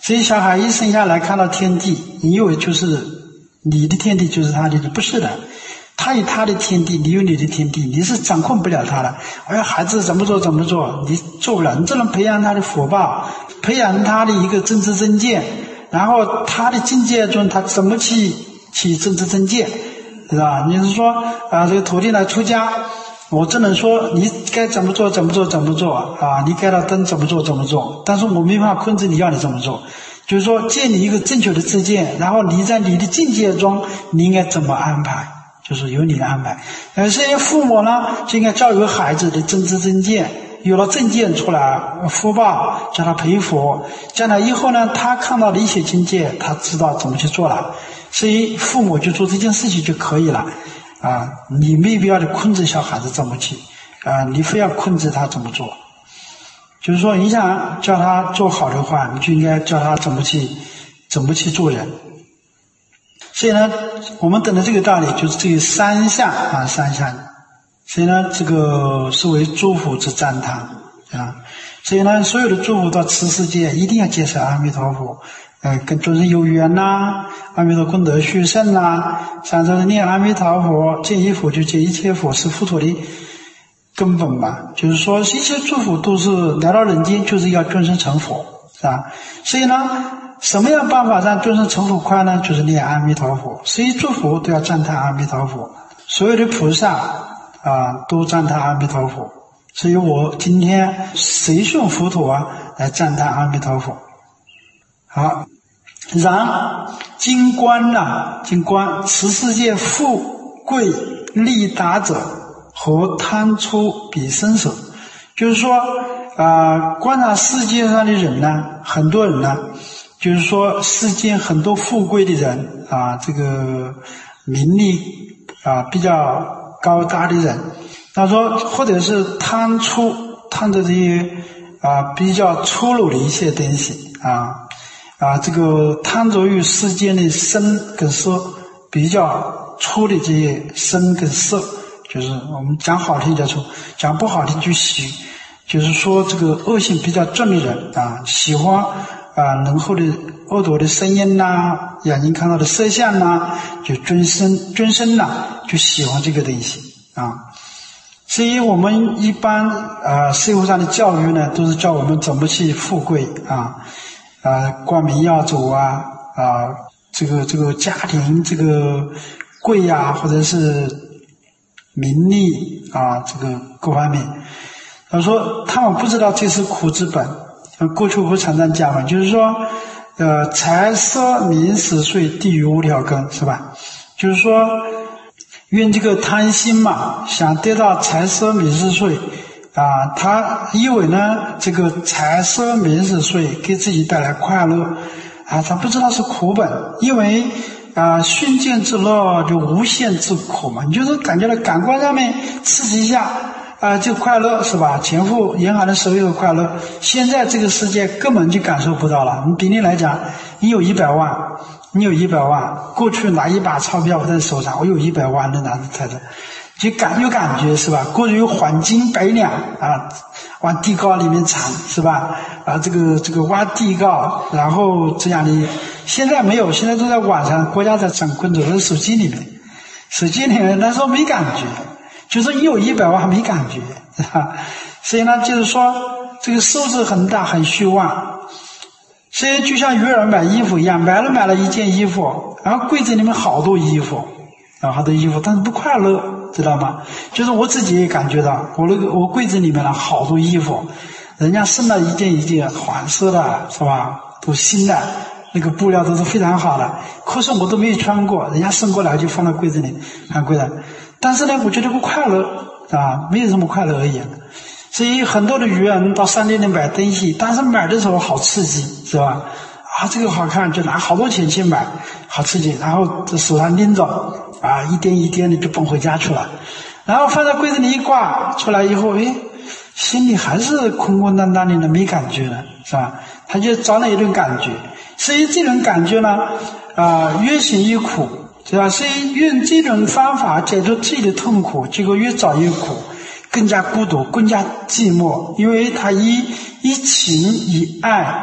所以小孩一生下来看到天地，你以为就是你的天地就是他的，不是的。他有他的天地，你有你的天地，你是掌控不了他的。孩子怎么做，你做不了。你只能培养他的福报，培养他的一个正知正见，然后他的境界中他怎么去正知正见，对吧？你是说这个徒弟来出家，我只能说你该怎么做你该到灯怎么做，但是我没办法控制你要你怎么做，就是说建立一个正确的知见，然后你在你的境界中你应该怎么安排，就是由你的安排。这些父母呢就应该教育孩子的正知正见，有了正见出来，福报叫他培福，将来以后呢他看到的一些境界他知道怎么去做了，所以父母就做这件事情就可以了你没必要去控制小孩子怎么去你非要控制他怎么做。就是说你想叫他做好的话，你就应该教他怎么去做人。所以呢我们等的这个道理就是这三项。所以呢这个是为诸佛之赞叹所以呢所有的诸佛到此世界一定要介绍阿弥陀佛，跟众生有缘阿弥陀功德续胜上周念阿弥陀佛，见一佛就见一切佛，是佛陀的根本嘛。就是说一切诸佛都是来到人间就是要众生成佛所以呢什么样办法让众生成佛快呢？就是念阿弥陀佛。所以诸佛都要赞叹阿弥陀佛，所有的菩萨都赞叹阿弥陀佛。所以我今天随顺佛陀来赞叹阿弥陀佛。好，然今观此世界富贵利达者，何贪出彼身手？就是说观察世界上的人呢，很多人呢，就是说世间很多富贵的人这个名利比较高大的人，他说或者是贪着这些比较粗鲁的一些东西这个贪着于世间的声跟色，比较粗的这些声跟色，就是我们讲好听叫粗，讲不好听就喜，就是说这个恶性比较重的人喜欢浓厚的恶毒的声音眼睛看到的色相就尊声就喜欢这个东西所以我们一般社会上的教育呢，都是教我们怎么去富贵光明耀祖这个家庭这个贵或者是名利这个各方面。他说他们不知道这是苦之本。过去我常常讲嘛，就是说财色名食睡地狱五条根，是吧？就是说因这个贪心嘛，想得到财色名食睡他以为呢这个财色名食睡给自己带来快乐他不知道是苦本，因为熏见之乐就无限之苦嘛，你就是感觉到感官上面刺激一下就快乐，是吧？前赴严寒的时候有快乐，现在这个世界根本就感受不到了。你比例来讲，你有100万，过去拿一把钞票在手上，我有100万能拿着在这，就有感觉，是吧？过去有黄金100两往地窖里面藏，是吧？这个挖地窖，然后这样的，现在没有，现在都在网上，国家在掌控着，在手机里面，那时候没感觉。就是你有100万没感觉所以呢就是说这个数字很大很虚妄。所以就像鱼儿买衣服一样，买了一件衣服，然后柜子里面好多衣服，但是不快乐，知道吗？就是我自己也感觉到我柜子里面好多衣服，人家送了一件黄色的，是吧？都新的，那个布料都是非常好的，可是我都没有穿过，人家送过来就放到柜子里很贵的。但是呢我觉得不快乐没有什么快乐而已。所以很多的愚人到商店里买东西，但是买的时候好刺激，是吧？这个好看，就拿好多钱去买，好刺激，然后手上拎着一颠一颠的就奔回家去了，然后放在柜子里一挂出来以后，心里还是空空荡荡的没感觉了，是吧？他就找了一种感觉。所以这种感觉呢越行越苦，对吧？所以用这种方法解决自己的痛苦，结果越找越苦，更加孤独，更加寂寞。因为他以情以爱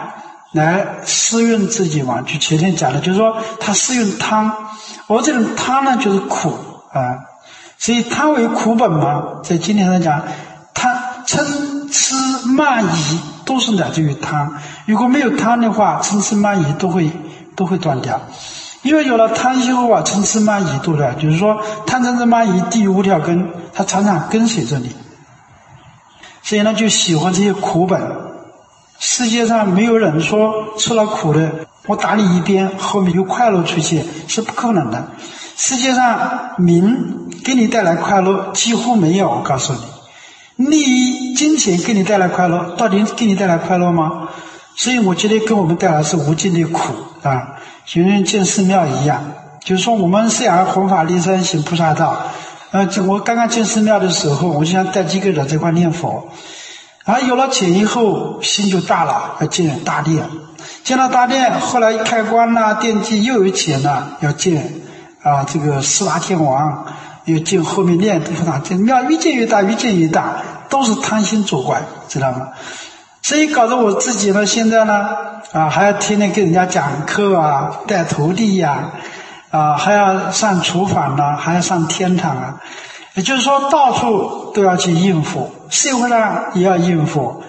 来适应自己嘛，就前天讲的，就是说他适应贪，而这种贪呢就是苦啊，所以贪为苦本嘛，在今天来讲，贪、嗔、痴、慢、疑都是来自于贪。如果没有贪的话，嗔、痴、慢、疑都会断掉。因为有了贪心后啊，嗔、痴、慢、疑都断，就是说贪、嗔、痴、慢、疑地狱五条根，它常常跟随着你，所以呢就喜欢这些苦本。世界上没有人说吃了苦的我打你一鞭后面有快乐出现，是不可能的。世界上名给你带来快乐几乎没有，我告诉你，利益金钱给你带来快乐，到底给你带来快乐吗？所以我觉得跟我们带来是无尽的苦啊，就跟建寺庙一样，就是说我们是想弘法利生行菩萨道。我刚刚建寺庙的时候，我就想带几个人这块念佛，然后有了钱以后心就大了，要建大殿，建了大殿，后来开光啦奠基又有钱了，要建这个四大天王，又建后面念地方，这庙越建越大，越建越大，都是贪心作怪，知道吗？所以搞得我自己呢，现在呢还要天天给人家讲课啊，带徒弟呀还要上厨房啊，还要上天堂啊，也就是说到处都要去应付，社会上也要应付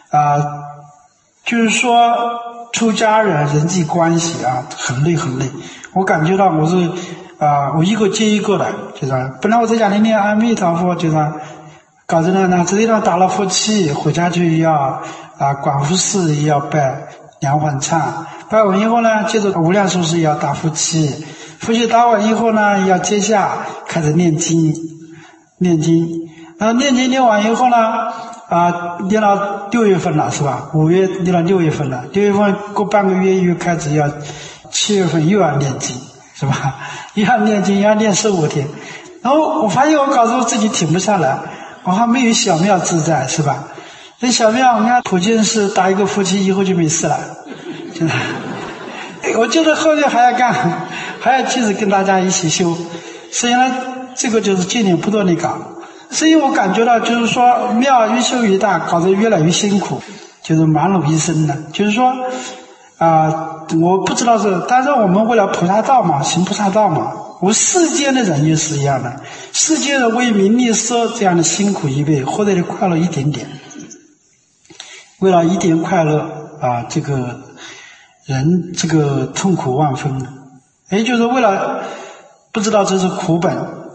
就是说出家人人际关系很累很累。我感觉到我是我一个接一个的，就是本来我在家里念阿弥陀佛，就是搞着呢这地方打了佛七，回家就要广福寺也要拜两碗忏，拜完以后呢，接着无量寿寺也要打佛七，佛七打完以后呢，要接下开始念经，念经念完以后呢念到6月份了是吧？5月念到6月份了，6月份过半个月又开始要7月份又要念经是吧？又要念经，要念15天。然后我发现我搞得我自己停不下来，我还没有小庙自在是吧？这小庙我看普净寺打一个佛七以后就没事了，真的。我觉得后面还要干，还要继续跟大家一起修。所以呢，这个就是今年不断的搞。所以我感觉到就是说庙越修越大，搞得越来越辛苦，就是忙碌一生的。就是说我不知道但是我们为了菩萨道嘛，行菩萨道嘛，我世间的人也是一样的，世间人为名利色这样的辛苦一辈，获得的快乐一点点，为了一点快乐这个人这个痛苦万分的，也就是为了不知道这是苦本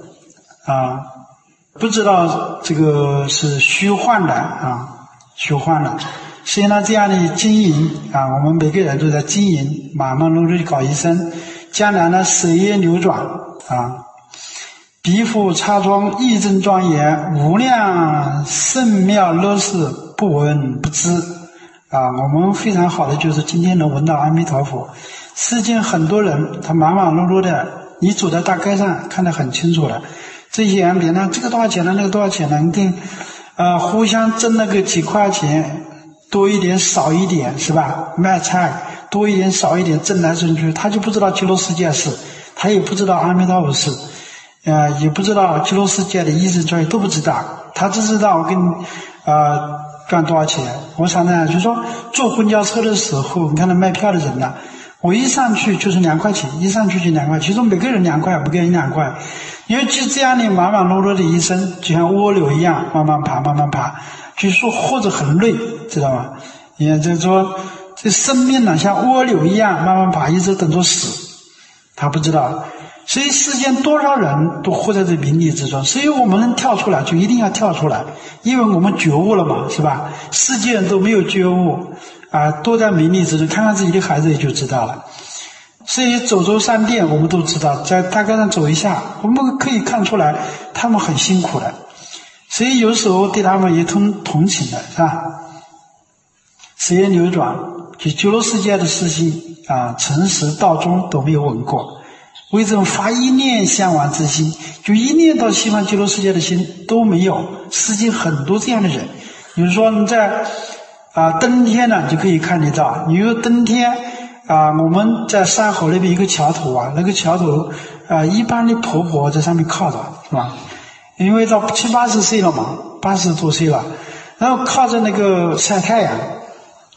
不知道这个是虚幻的虚幻的。所以呢，这样的经营我们每个人都在经营，忙忙碌碌的搞一生，将来呢舍业流转彼福插庄义正庄严，无量圣妙乐事不闻不知我们非常好的就是今天能闻到阿弥陀佛。世间很多人他忙忙碌碌的，你走在大街上看得很清楚了，这些人别呢这个多少钱呢，那个多少钱呢，一定互相争那个几块钱，多一点少一点是吧？卖菜多一点少一点，争来争去，他就不知道极乐世界事，他也不知道阿弥陀佛事也不知道极乐世界的意思，这些都不知道，他只知道我跟赚多少钱。我常常就说坐公交车的时候，你看那卖票的人我一上去就是2块钱，一上去就2块，其中每个人2块，每个人2块。因为就这样的忙忙碌碌的一生，就像蜗牛一样慢慢爬慢慢爬，就是说活着很累，知道吗？也就是说这生命呢像蜗牛一样慢慢爬，一直等着死，他不知道。所以世间多少人都活在这名利之中，所以我们能跳出来就一定要跳出来，因为我们觉悟了嘛，是吧？世界人都没有觉悟都在名利之中，看看自己的孩子也就知道了。所以走走商店我们都知道，在大街上走一下，我们可以看出来他们很辛苦的，所以有时候对他们也同情的，是吧？时间流转，就极乐世界的事情诚实道中都没有闻过，为这种发一念向往之心，就一念到西方极乐世界的心都没有。世间很多这样的人，比如说你在登天呢就可以看得到，你有登天我们在山口那边一个桥头那个桥头一般的婆婆在上面靠着，是吧？因为到70-80岁了嘛，80多岁了，然后靠着那个晒太阳，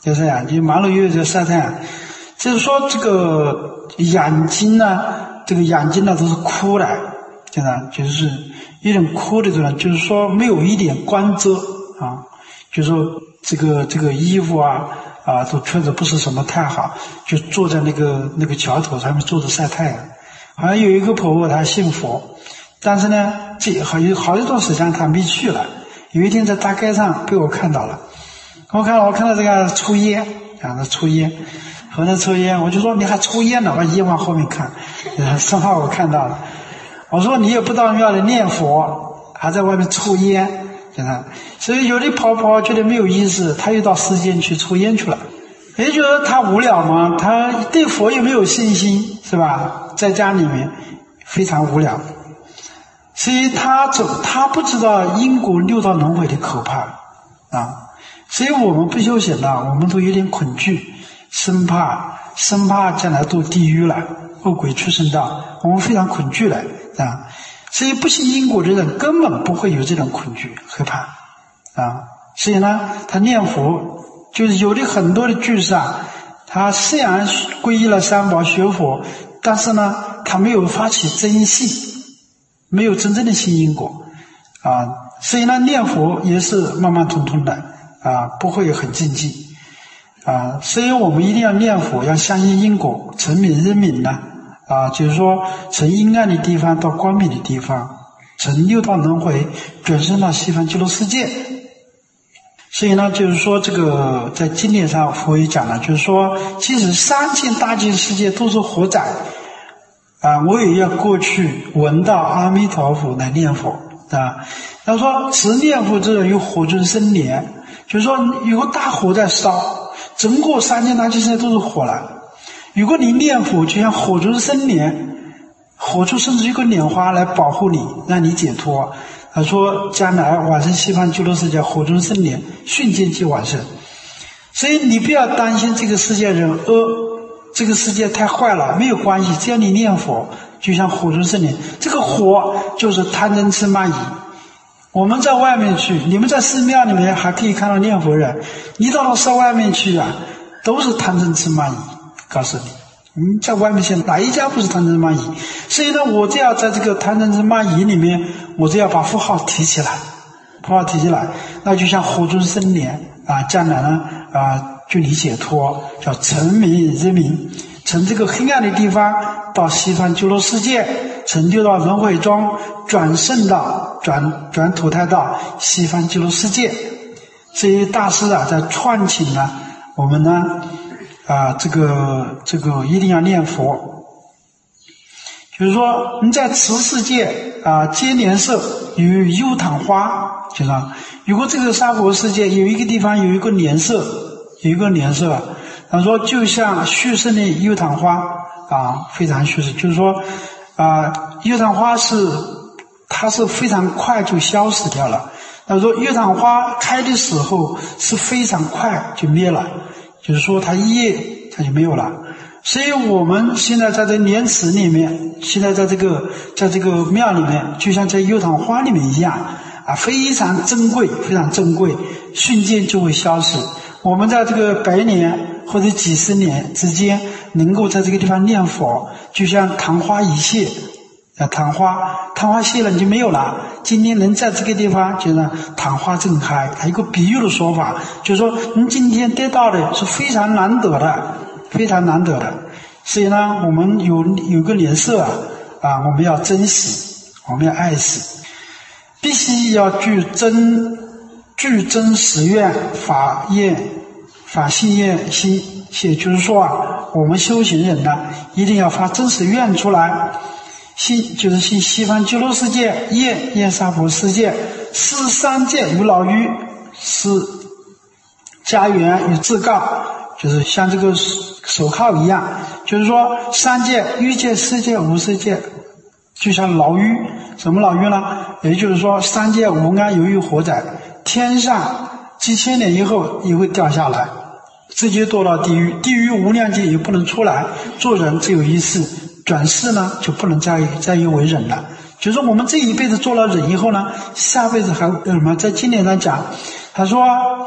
就这样，你忙碌又在晒太阳，就是说这个眼睛呢都是枯的，就是一种枯的这种，就是说没有一点光泽啊，就是说这个衣服都穿着不是什么太好，就坐在那个桥头上面坐着晒太阳。好像有一个婆婆她信佛，但是呢好一段时间她没去了。有一天在大街上被我看到了，我看到这个抽烟他抽烟，和那抽烟，我就说你还抽烟呢，我一往后面看，正好我看到了，我说你也不到庙里念佛，还在外面抽烟，所以有的跑觉得没有意思，他又到世间去抽烟去了，也觉得他无聊嘛，他对佛也没有信心，是吧？在家里面非常无聊，所以他不知道因果六道轮回的可怕啊！所以我们不修行了，我们都有点恐惧，生怕将来堕地狱了，恶鬼畜生道，我们非常恐惧了啊！所以不信因果的人根本不会有这种恐惧害怕啊！所以呢，他念佛就是有的很多的居士啊，他虽然皈依了三宝学佛，但是呢，他没有发起真信，没有真正的信因果啊，所以呢，念佛也是慢慢通通的啊，不会很禁忌啊，所以我们一定要念佛，要相信因果，从明日明呢啊，就是说从阴暗的地方到光明的地方，从六道轮回转生到西方极乐世界。所以呢，就是说这个在经典上佛也讲了，就是说即使三界大千世界都是火灾啊，我也要过去闻到阿弥陀佛来念佛啊。他说此念佛之人有火中生莲，就是说有个大火在烧，整个三界大千世界都是火了，如果你念佛就像火中生莲，火中甚至一个莲花来保护你，让你解脱。他说将来往生西方极乐世界，火中生莲，瞬间即往生。所以你不要担心这个世界人这个世界太坏了，没有关系，只要你念佛，就像火中生莲。这个火就是贪嗔痴慢疑。我们在外面去，你们在寺庙里面还可以看到念佛人，你到了社外面去啊，都是贪嗔痴慢疑。告诉你，在外面现在哪一家不是贪嗔痴慢疑？所以呢，我只要在这个贪嗔痴慢疑里面，我只要把符号提起来，那就像火中生莲啊，将来呢就你解脱，叫成明日明，从这个黑暗的地方到西方极乐世界，从六道轮回中转生到转投胎到西方极乐世界。这些大师啊，在劝请呢我们呢这个一定要念佛。就是说你在此世界皆莲色与幽昙花，就是如果这个娑婆世界有一个地方有一个莲色，他说就像虚生的幽昙花非常虚实，就是说幽昙花它是非常快就消失掉了。他说幽昙花开的时候是非常快就灭了，就是说它一夜它就没有了。所以我们现在在这莲池里面，现在在这个庙里面，就像在幽昙花里面一样非常珍贵，瞬间就会消失。我们在这个100年或者几十年之间能够在这个地方念佛，就像昙花一现昙花谢了你就没有了。今天能在这个地方就是昙花正开，还有一个比喻的说法，就是说你今天得到的是非常难得的。所以呢，我们有个莲色我们要珍惜，我们要爱惜，必须要具真实愿法信愿心。也就是说我们修行人呢，一定要发真实愿出来。信就是信西方极乐世界，愿娑婆世界，是三界有老于，是家园与自告，就是像这个手铐一样，就是说三界欲界世界无世界就像牢狱。什么牢狱呢？也就是说三界无安有欲火灾，天上几千年以后也会掉下来，直接堕到地狱，地狱无量劫也不能出来。做人只有一世，转世呢就不能再为人了。就是我们这一辈子做了人以后呢，下辈子还有什么？在经典上讲，他说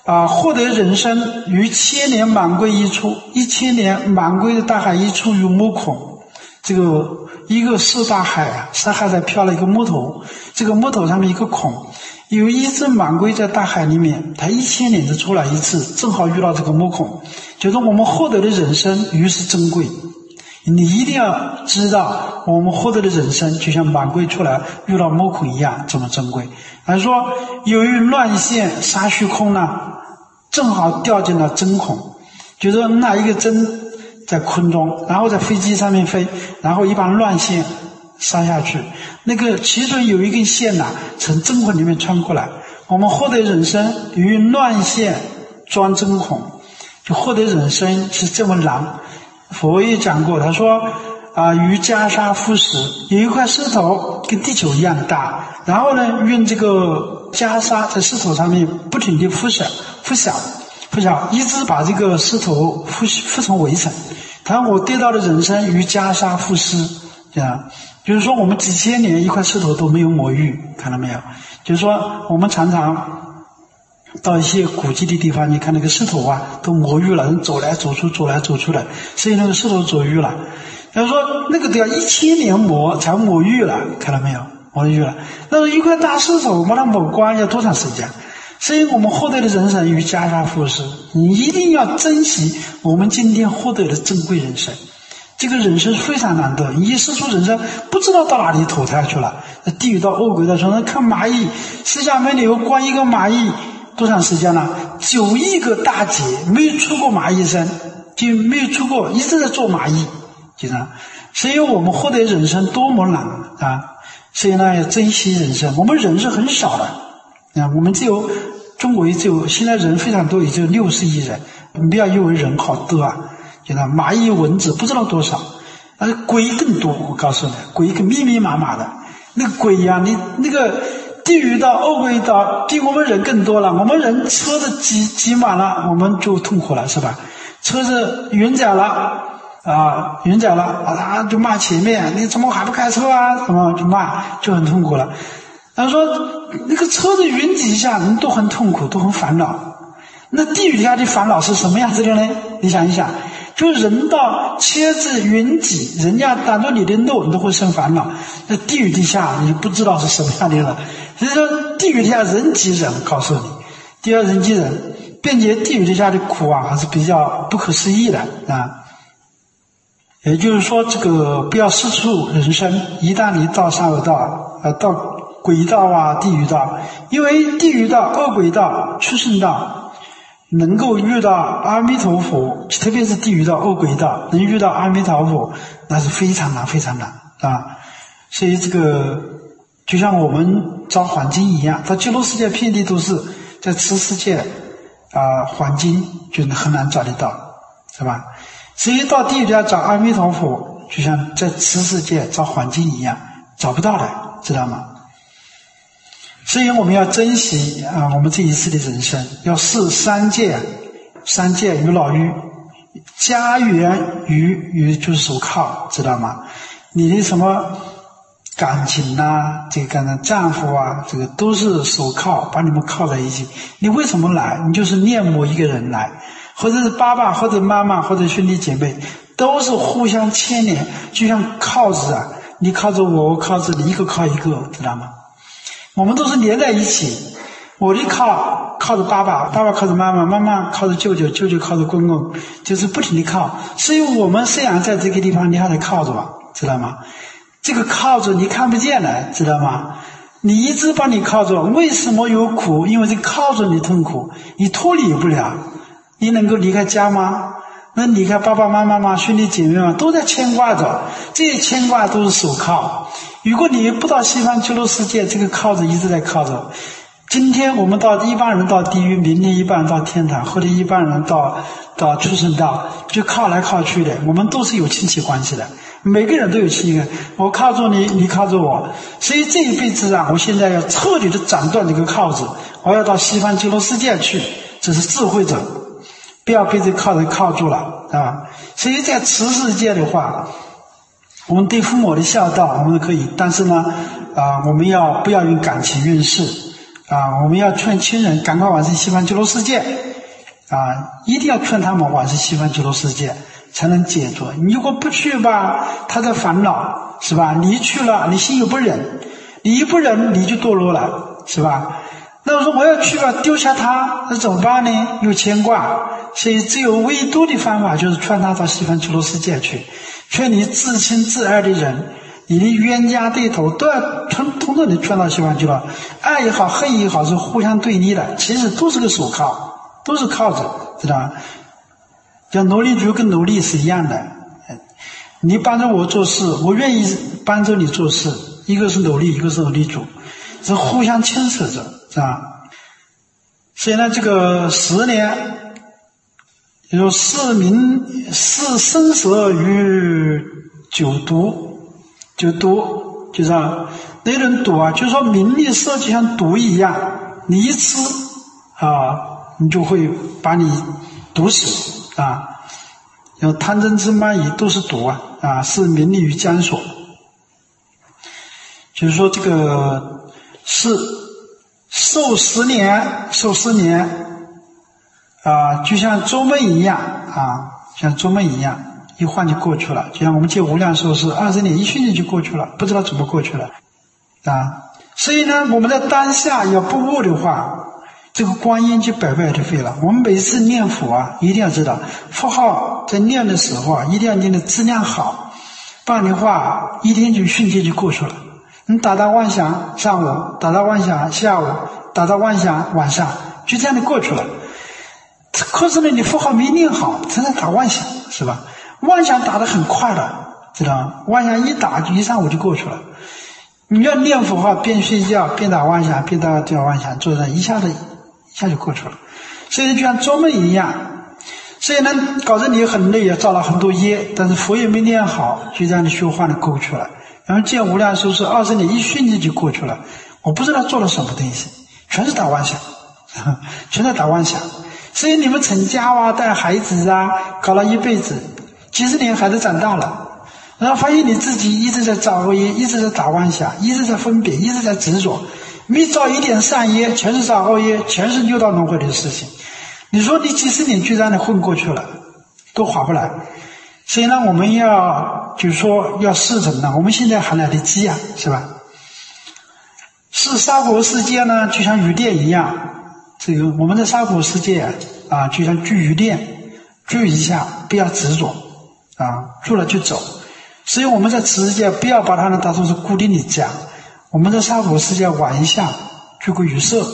获得人生于千年满归一处，1000年满归的大海一处有木孔。这个一个是大海大海在漂了一个木头，这个木头上面一个孔，有一只满龟在大海里面，它1000年就出来一次，正好遇到这个木孔，就是我们获得的人生于是珍贵。你一定要知道我们获得的人生就像满龟出来遇到木孔一样这么珍贵。他说由于乱线杀虚空呢，正好掉进了针孔，就是那一个针在空中，然后在飞机上面飞，然后一帮乱线杀下去，那个其中有一根线从针孔里面穿过来，我们获得人生于乱线钻针孔，就获得人生是这么难。佛也讲过，他说于袈裟敷石，有一块石头跟地球一样大，然后呢用这个袈裟在石头上面不停地拂晓，一直把这个石头敷成围城。他说我得到的人生于袈裟敷施，这样就是说我们几千年一块石头都没有魔芋，看到没有？就是说我们常常到一些古迹的地方，你看那个石头都魔芋了，人走来走出的，所以那个石头走芋了。他说那个都要1000年磨才魔芋了，看到没有？魔芋了。那一块大石头把它磨光要多长时间？所以我们获得的人生与袈裟敷施，你一定要珍惜我们今天获得的珍贵人生。这个人生非常难得，你一世出人生不知道到哪里投胎去了，地狱到恶鬼道，从看蚂蚁，释迦牟尼光一个蚂蚁多长时间了？9亿个大劫没有出过蚂蚁身，就没有出过，一直在做蚂蚁，就这样。所以我们获得人生多么难所以呢要珍惜人生。我们人是很少的我们中国现在人非常多，也就60亿人，你不要以为人好多就是蚂蚁蚊子不知道多少，鬼更多。我告诉你，鬼更密密麻麻的，那个鬼你那个地狱道恶鬼道比我们人更多了。我们人车子挤满了我们就痛苦了，是吧？车子晕载了就骂前面你怎么还不开车怎么就骂，就很痛苦了。他说那个车子云挤一下人都很痛苦，都很烦恼。那地狱底下的烦恼是什么样子的呢？你想一想，就是人到车子云挤，人家挡住你的路你都会生烦恼，那地狱底下你不知道是什么样的了。所以说地狱底下人挤人，告诉你第二人挤人，并且地狱底下的苦还是比较不可思议的也就是说这个不要失处人生，一旦你到三恶道到鬼道地狱道，因为地狱道恶鬼道畜生道能够遇到阿弥陀佛，特别是地狱道恶鬼道能遇到阿弥陀佛，那是非常难非常难所以这个就像我们找黄金一样，到极乐世界遍地都是，在此世界黄金就很难找得到，是吧？所以到地狱要找阿弥陀佛，就像在此世界找黄金一样，找不到的，知道吗？所以我们要珍惜我们这一次的人生，要视三界于老于家园于就是手铐，知道吗？你的什么感情这个丈夫这个都是手铐，把你们铐在一起。你为什么来？你就是念某一个人来，或者是爸爸或者妈妈或者兄弟姐妹，都是互相牵连，就像铐子你铐着我，我铐着你，一个铐一个，知道吗？我们都是连在一起，我的铐着爸爸，爸爸铐着妈妈，妈妈铐着舅舅，舅舅铐着公公，就是不停地铐。所以我们虽然在这个地方，你还得铐着知道吗？这个铐着你看不见的，知道吗？你一直把你铐着，为什么有苦？因为这铐着你痛苦，你脱离不了。你能够离开家吗？能离开爸爸妈妈吗？兄弟姐妹吗？都在牵挂着，这些牵挂都是手铐。如果你不到西方极乐世界，这个铐子一直在铐着。今天我们一般人到地狱，明天一般人到天堂，或者一般人到畜生道，就铐来铐去的。我们都是有亲戚关系的，每个人都有亲戚，我铐着你，你铐着我。所以这一辈子我现在要彻底的斩断这个铐子，我要到西方极乐世界去，这是智慧者，不要被这铐子铐住了所以在此世界的话，我们对父母的孝道我们可以，但是呢我们不要用感情用事我们要劝亲人赶快往生西方极乐世界一定要劝他们往生西方极乐世界才能解脱。你如果不去吧，他在烦恼，是吧？你一去了，你心有不忍，你一不忍你就堕落了，是吧？那我说我要去吧，丢下他，那怎么办呢？有牵挂，所以只有唯独的方法就是劝他到西方极乐世界去，劝你至亲至爱的人，你的冤家对头都要统统的劝到西方极乐。爱也好，恨也好，是互相对立的，其实都是个手铐，都是铐子，知道吗？像奴隶主跟奴隶是一样的，你帮着我做事，我愿意帮着你做事，一个是奴隶，一个是奴隶主，是互相牵扯着，是吧？所以呢，这个10年，也就视声色与酒毒，就是那种毒就是说名利色就像毒一样，你一吃你就会把你毒死有贪嗔痴慢疑都是毒是名利与枷锁。就是说这个是受10年就像做梦一样像做梦一样，一晃就过去了。就像我们借无量寿是20年一瞬间就过去了，不知道怎么过去了所以呢，我们在当下要不悟的话，这个光阴就白白的废了。我们每次念佛一定要知道，佛号在念的时候一定要念的质量好，不然的话一天就瞬间就过去了。你打到妄想上午，打到妄想下午，打到妄想晚上，就这样的过去了。可是呢，你佛号没念好，才能打妄想，是吧？妄想打得很快的，知道吗？妄想一打就一上午就过去了。你要念佛号，边睡觉边打妄想，边打妄想，做着一下就过去了。所以就像做梦一样，所以呢，搞得你很累，造了很多业，但是佛也没念好，就这样的虚幻的过去了。然后见无量寿是20年一瞬间就过去了，我不知道做了什么东西，全是打妄想，全在打妄想。所以你们成家带孩子搞了一辈子，几十年孩子长大了，然后发现你自己一直在造恶业，一直在打妄想，一直在分别，一直在执着，没造一点善业，全是造恶业，全是六道轮回的事情。你说你几十年就这样的混过去了，都划不来。所以呢，我们就是说要试着呢，我们现在还来得及是吧？是娑婆世界呢，就像雨电一样，这个我们的娑婆世界就像聚雨电，聚一下不要执着住了就走。所以我们在此世界不要把它当作是固定的家，我们在娑婆世界玩一下，聚归于色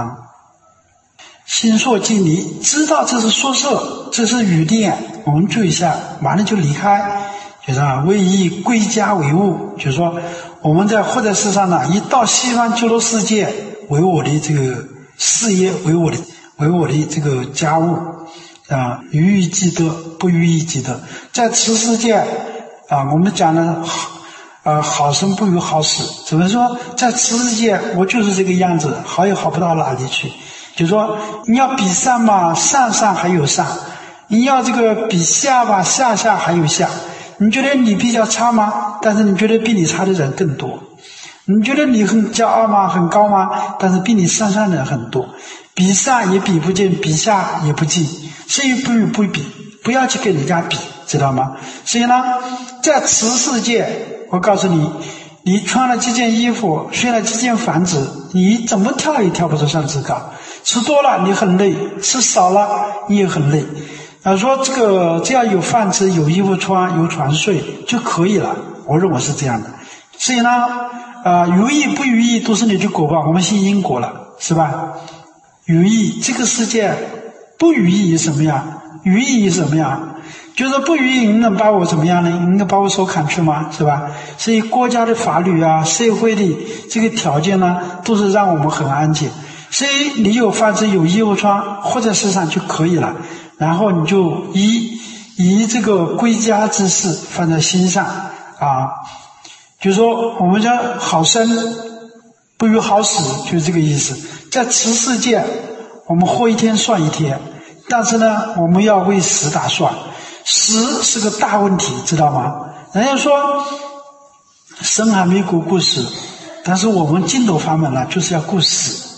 心所即离，知道这是说色，这是雨电，我们注意一下，完了就离开，就是为以归家为物，就是说我们在活在世上呢，以到西方极乐世界为我的这个事业，为我的这个家务予以积德，不予以积德。在此世界我们讲的好生不如好死，怎么说？在此世界我就是这个样子，好也好不到哪里去。就是说你要比上嘛，上还有上；你要这个比下吧，下还有下。你觉得你比较差吗？但是你觉得比你差的人更多。你觉得你很骄傲吗？很高吗？但是比你上的人很多。比上也比不进，比下也不进，所以不比，不要去跟人家比，知道吗？所以呢，在此世界，我告诉你，你穿了几件衣服，睡了几间房子，你怎么跳也跳不出上至高。吃多了你很累，吃少了你也很累。说这个只要有饭吃，有衣服穿，有床睡就可以了，我认为是这样的。所以呢如意不如意都是你的果报，我们信因果了，是吧？如意这个世界不如意什么样？如意什么样？就是不如意你能把我怎么样呢？你能把我手砍去吗？是吧？所以国家的法律社会的这个条件呢，都是让我们很安静。所以你有饭吃，有衣服穿，活在世上就可以了。然后你就以这个归家之事放在心上就是说我们讲好生不如好死，就是这个意思。在此世界我们活一天算一天，但是呢我们要为死打算，死是个大问题，知道吗？人家说生还没顾死，但是我们净土法门呢就是要顾死，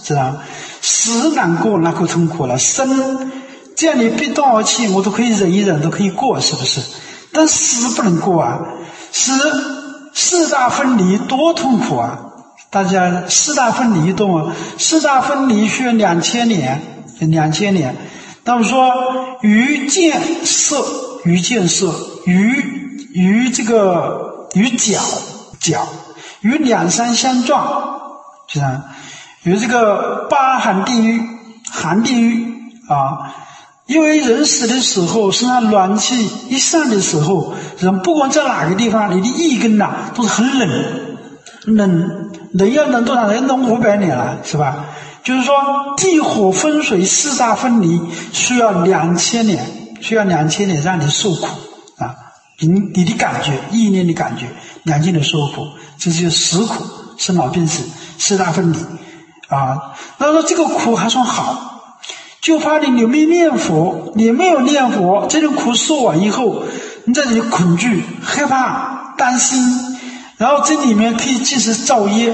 知道吗？死难过，那可痛苦了。生，这样你憋多少气，我都可以忍一忍，都可以过，是不是？但死不能过啊！死四大分离多痛苦啊！大家四大分离多啊！四大分离需要2000年，2000年。那么说于见色，于见色，于这个于角，与两山相撞，是吧？与这个八寒地狱啊，因为人死的时候，身上暖气一上的时候，人不管在哪个地方，你的一根呐都是很冷要冷多少？要冷500年了，是吧？就是说，地火风水四大分离需要2000年，让你受苦啊！你的感觉，意念的感觉，2000年受苦，这就是死苦，生老病死四大分离啊。那说这个苦还算好，就怕你没念佛，你没有念佛，这种苦受完以后，你在这里恐惧、害怕、担心，然后这里面可以即时造业，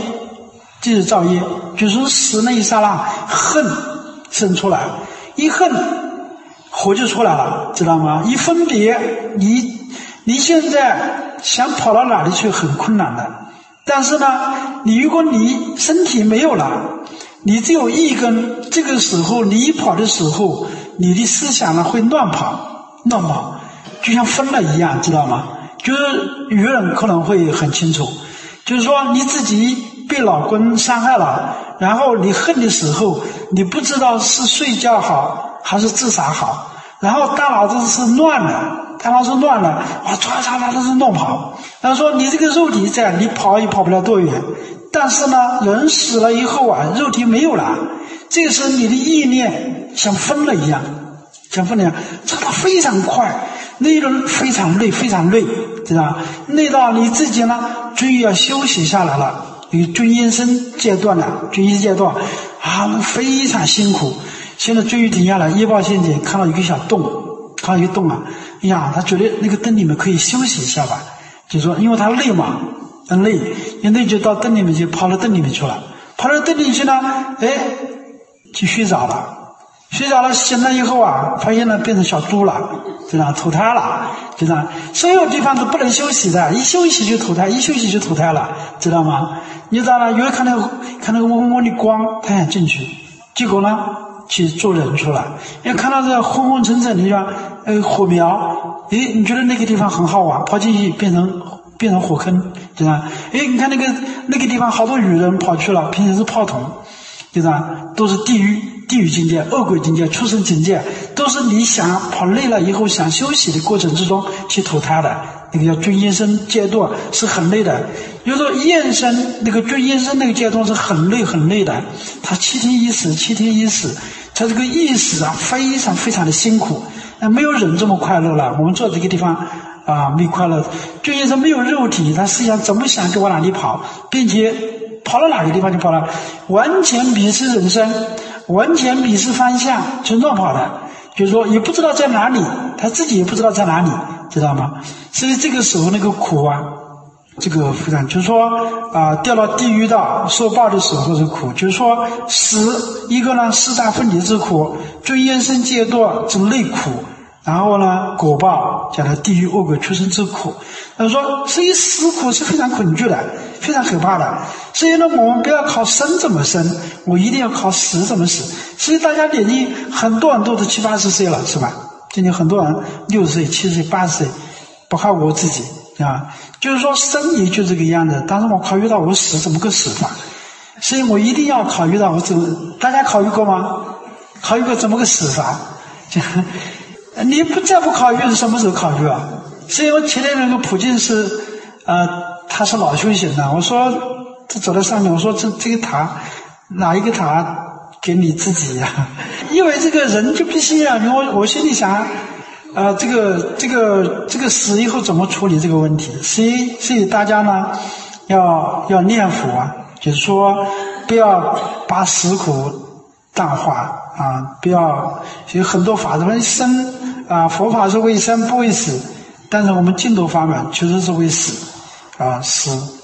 就是死那一刹那，恨生出来，一恨火就出来了，知道吗？一分别，你现在想跑到哪里去很困难的，但是呢，如果你身体没有了，你只有一根，这个时候你一跑的时候，你的思想呢会乱跑，就像疯了一样，知道吗？就是愚人可能会很清楚，就是说你自己被老公伤害了，然后你恨的时候，你不知道是睡觉好还是自杀好，然后大脑子是乱了，哇，唰都是乱跑。他说你这个肉体在，你跑也跑不了多远，但是呢，人死了以后啊，肉体没有了，这个时候你的意念像疯了一样，走得非常快，那一轮非常累，知道吧？累到你自己呢，终于要休息下来了。有尊阴身阶段啊，非常辛苦。现在终于停下来，业报现前看到一个小洞，啊，哎呀，他觉得那个灯里面可以休息一下吧，就说因为他累嘛，很累，就到灯里面去，跑到灯里面去了，呢，就睡着了，醒了以后啊，发现呢变成小猪了，这样投胎了，就这样，所有地方都不能休息的，一休息就投胎了，知道吗？你知道了，有人看那个嗡嗡的光，他想进去，结果呢去做人出来，因为看到这个昏昏沉沉的地方，火苗，你觉得那个地方很好玩，跑进去变成火坑，对吧？你看那个地方好多女人跑去了，平时是炮筒，对吧？都是地狱境界、恶鬼境界、畜生境界，都是你想跑累了以后想休息的过程之中去投胎的，那个叫尊阴身阶段是很累的。比如说厌身，那个尊阴身那个阶段是很累的，他7天一死，他这个意识啊非常的辛苦，没有人这么快乐了。我们坐这个地方啊没快乐，尊阴身没有肉体，他思想怎么想就往哪里跑，并且跑到哪个地方就跑了，完全迷失人生，完全迷失方向，就乱跑的，就是说也不知道在哪里，他自己也不知道在哪里，知道吗？所以这个时候那个苦啊，这个非常，就是说掉到地狱道受报的时候是苦，就是说死一个呢四大分离之苦，尊阴身阶段之类苦，然后呢果报叫做地狱恶鬼畜生之苦。他说所以死苦是非常恐惧的，非常可怕的，所以呢我们不要考生怎么生，我一定要考死怎么死。所以大家年纪很多人都是70、80岁了，是吧？今年很多人60岁、70岁、80岁，包括我自己啊，就是说生也就这个样子，但是我考虑到我死怎么个死法，所以我一定要考虑到我大家考虑过吗？考虑过怎么个死法？你再不考虑是什么时候考虑啊？所以我前天那个普净是他是老修行的，我说他走在上面，我说这个塔哪一个塔给你自己呀？因为这个人就必须要，我心里想这个死以后怎么处理这个问题？所以大家呢要念佛啊，就是说不要把死苦淡化啊，不要有很多法门生啊，佛法是为生不为死，但是我们净土法门确实是为死啊，死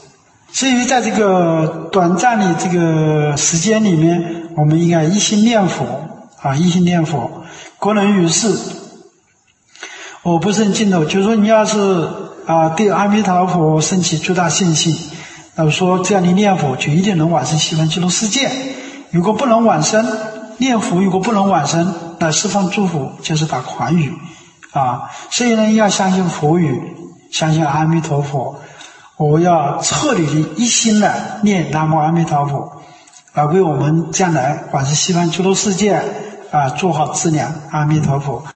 至于在这个短暂的这个时间里面，我们应该一心念佛啊，一心念佛。国人于是，我不胜尽头，就是说你要是对阿弥陀佛升起最大信心，说这样的念佛就一定能往生西方极乐世界。如果不能往生，念佛如果不能往生，那十方诸佛就是打诳语所以呢，要相信佛语，相信阿弥陀佛。我要彻底的一心的念南无阿弥陀佛，为我们将来往生西方极乐世界做好资粮。阿弥陀佛。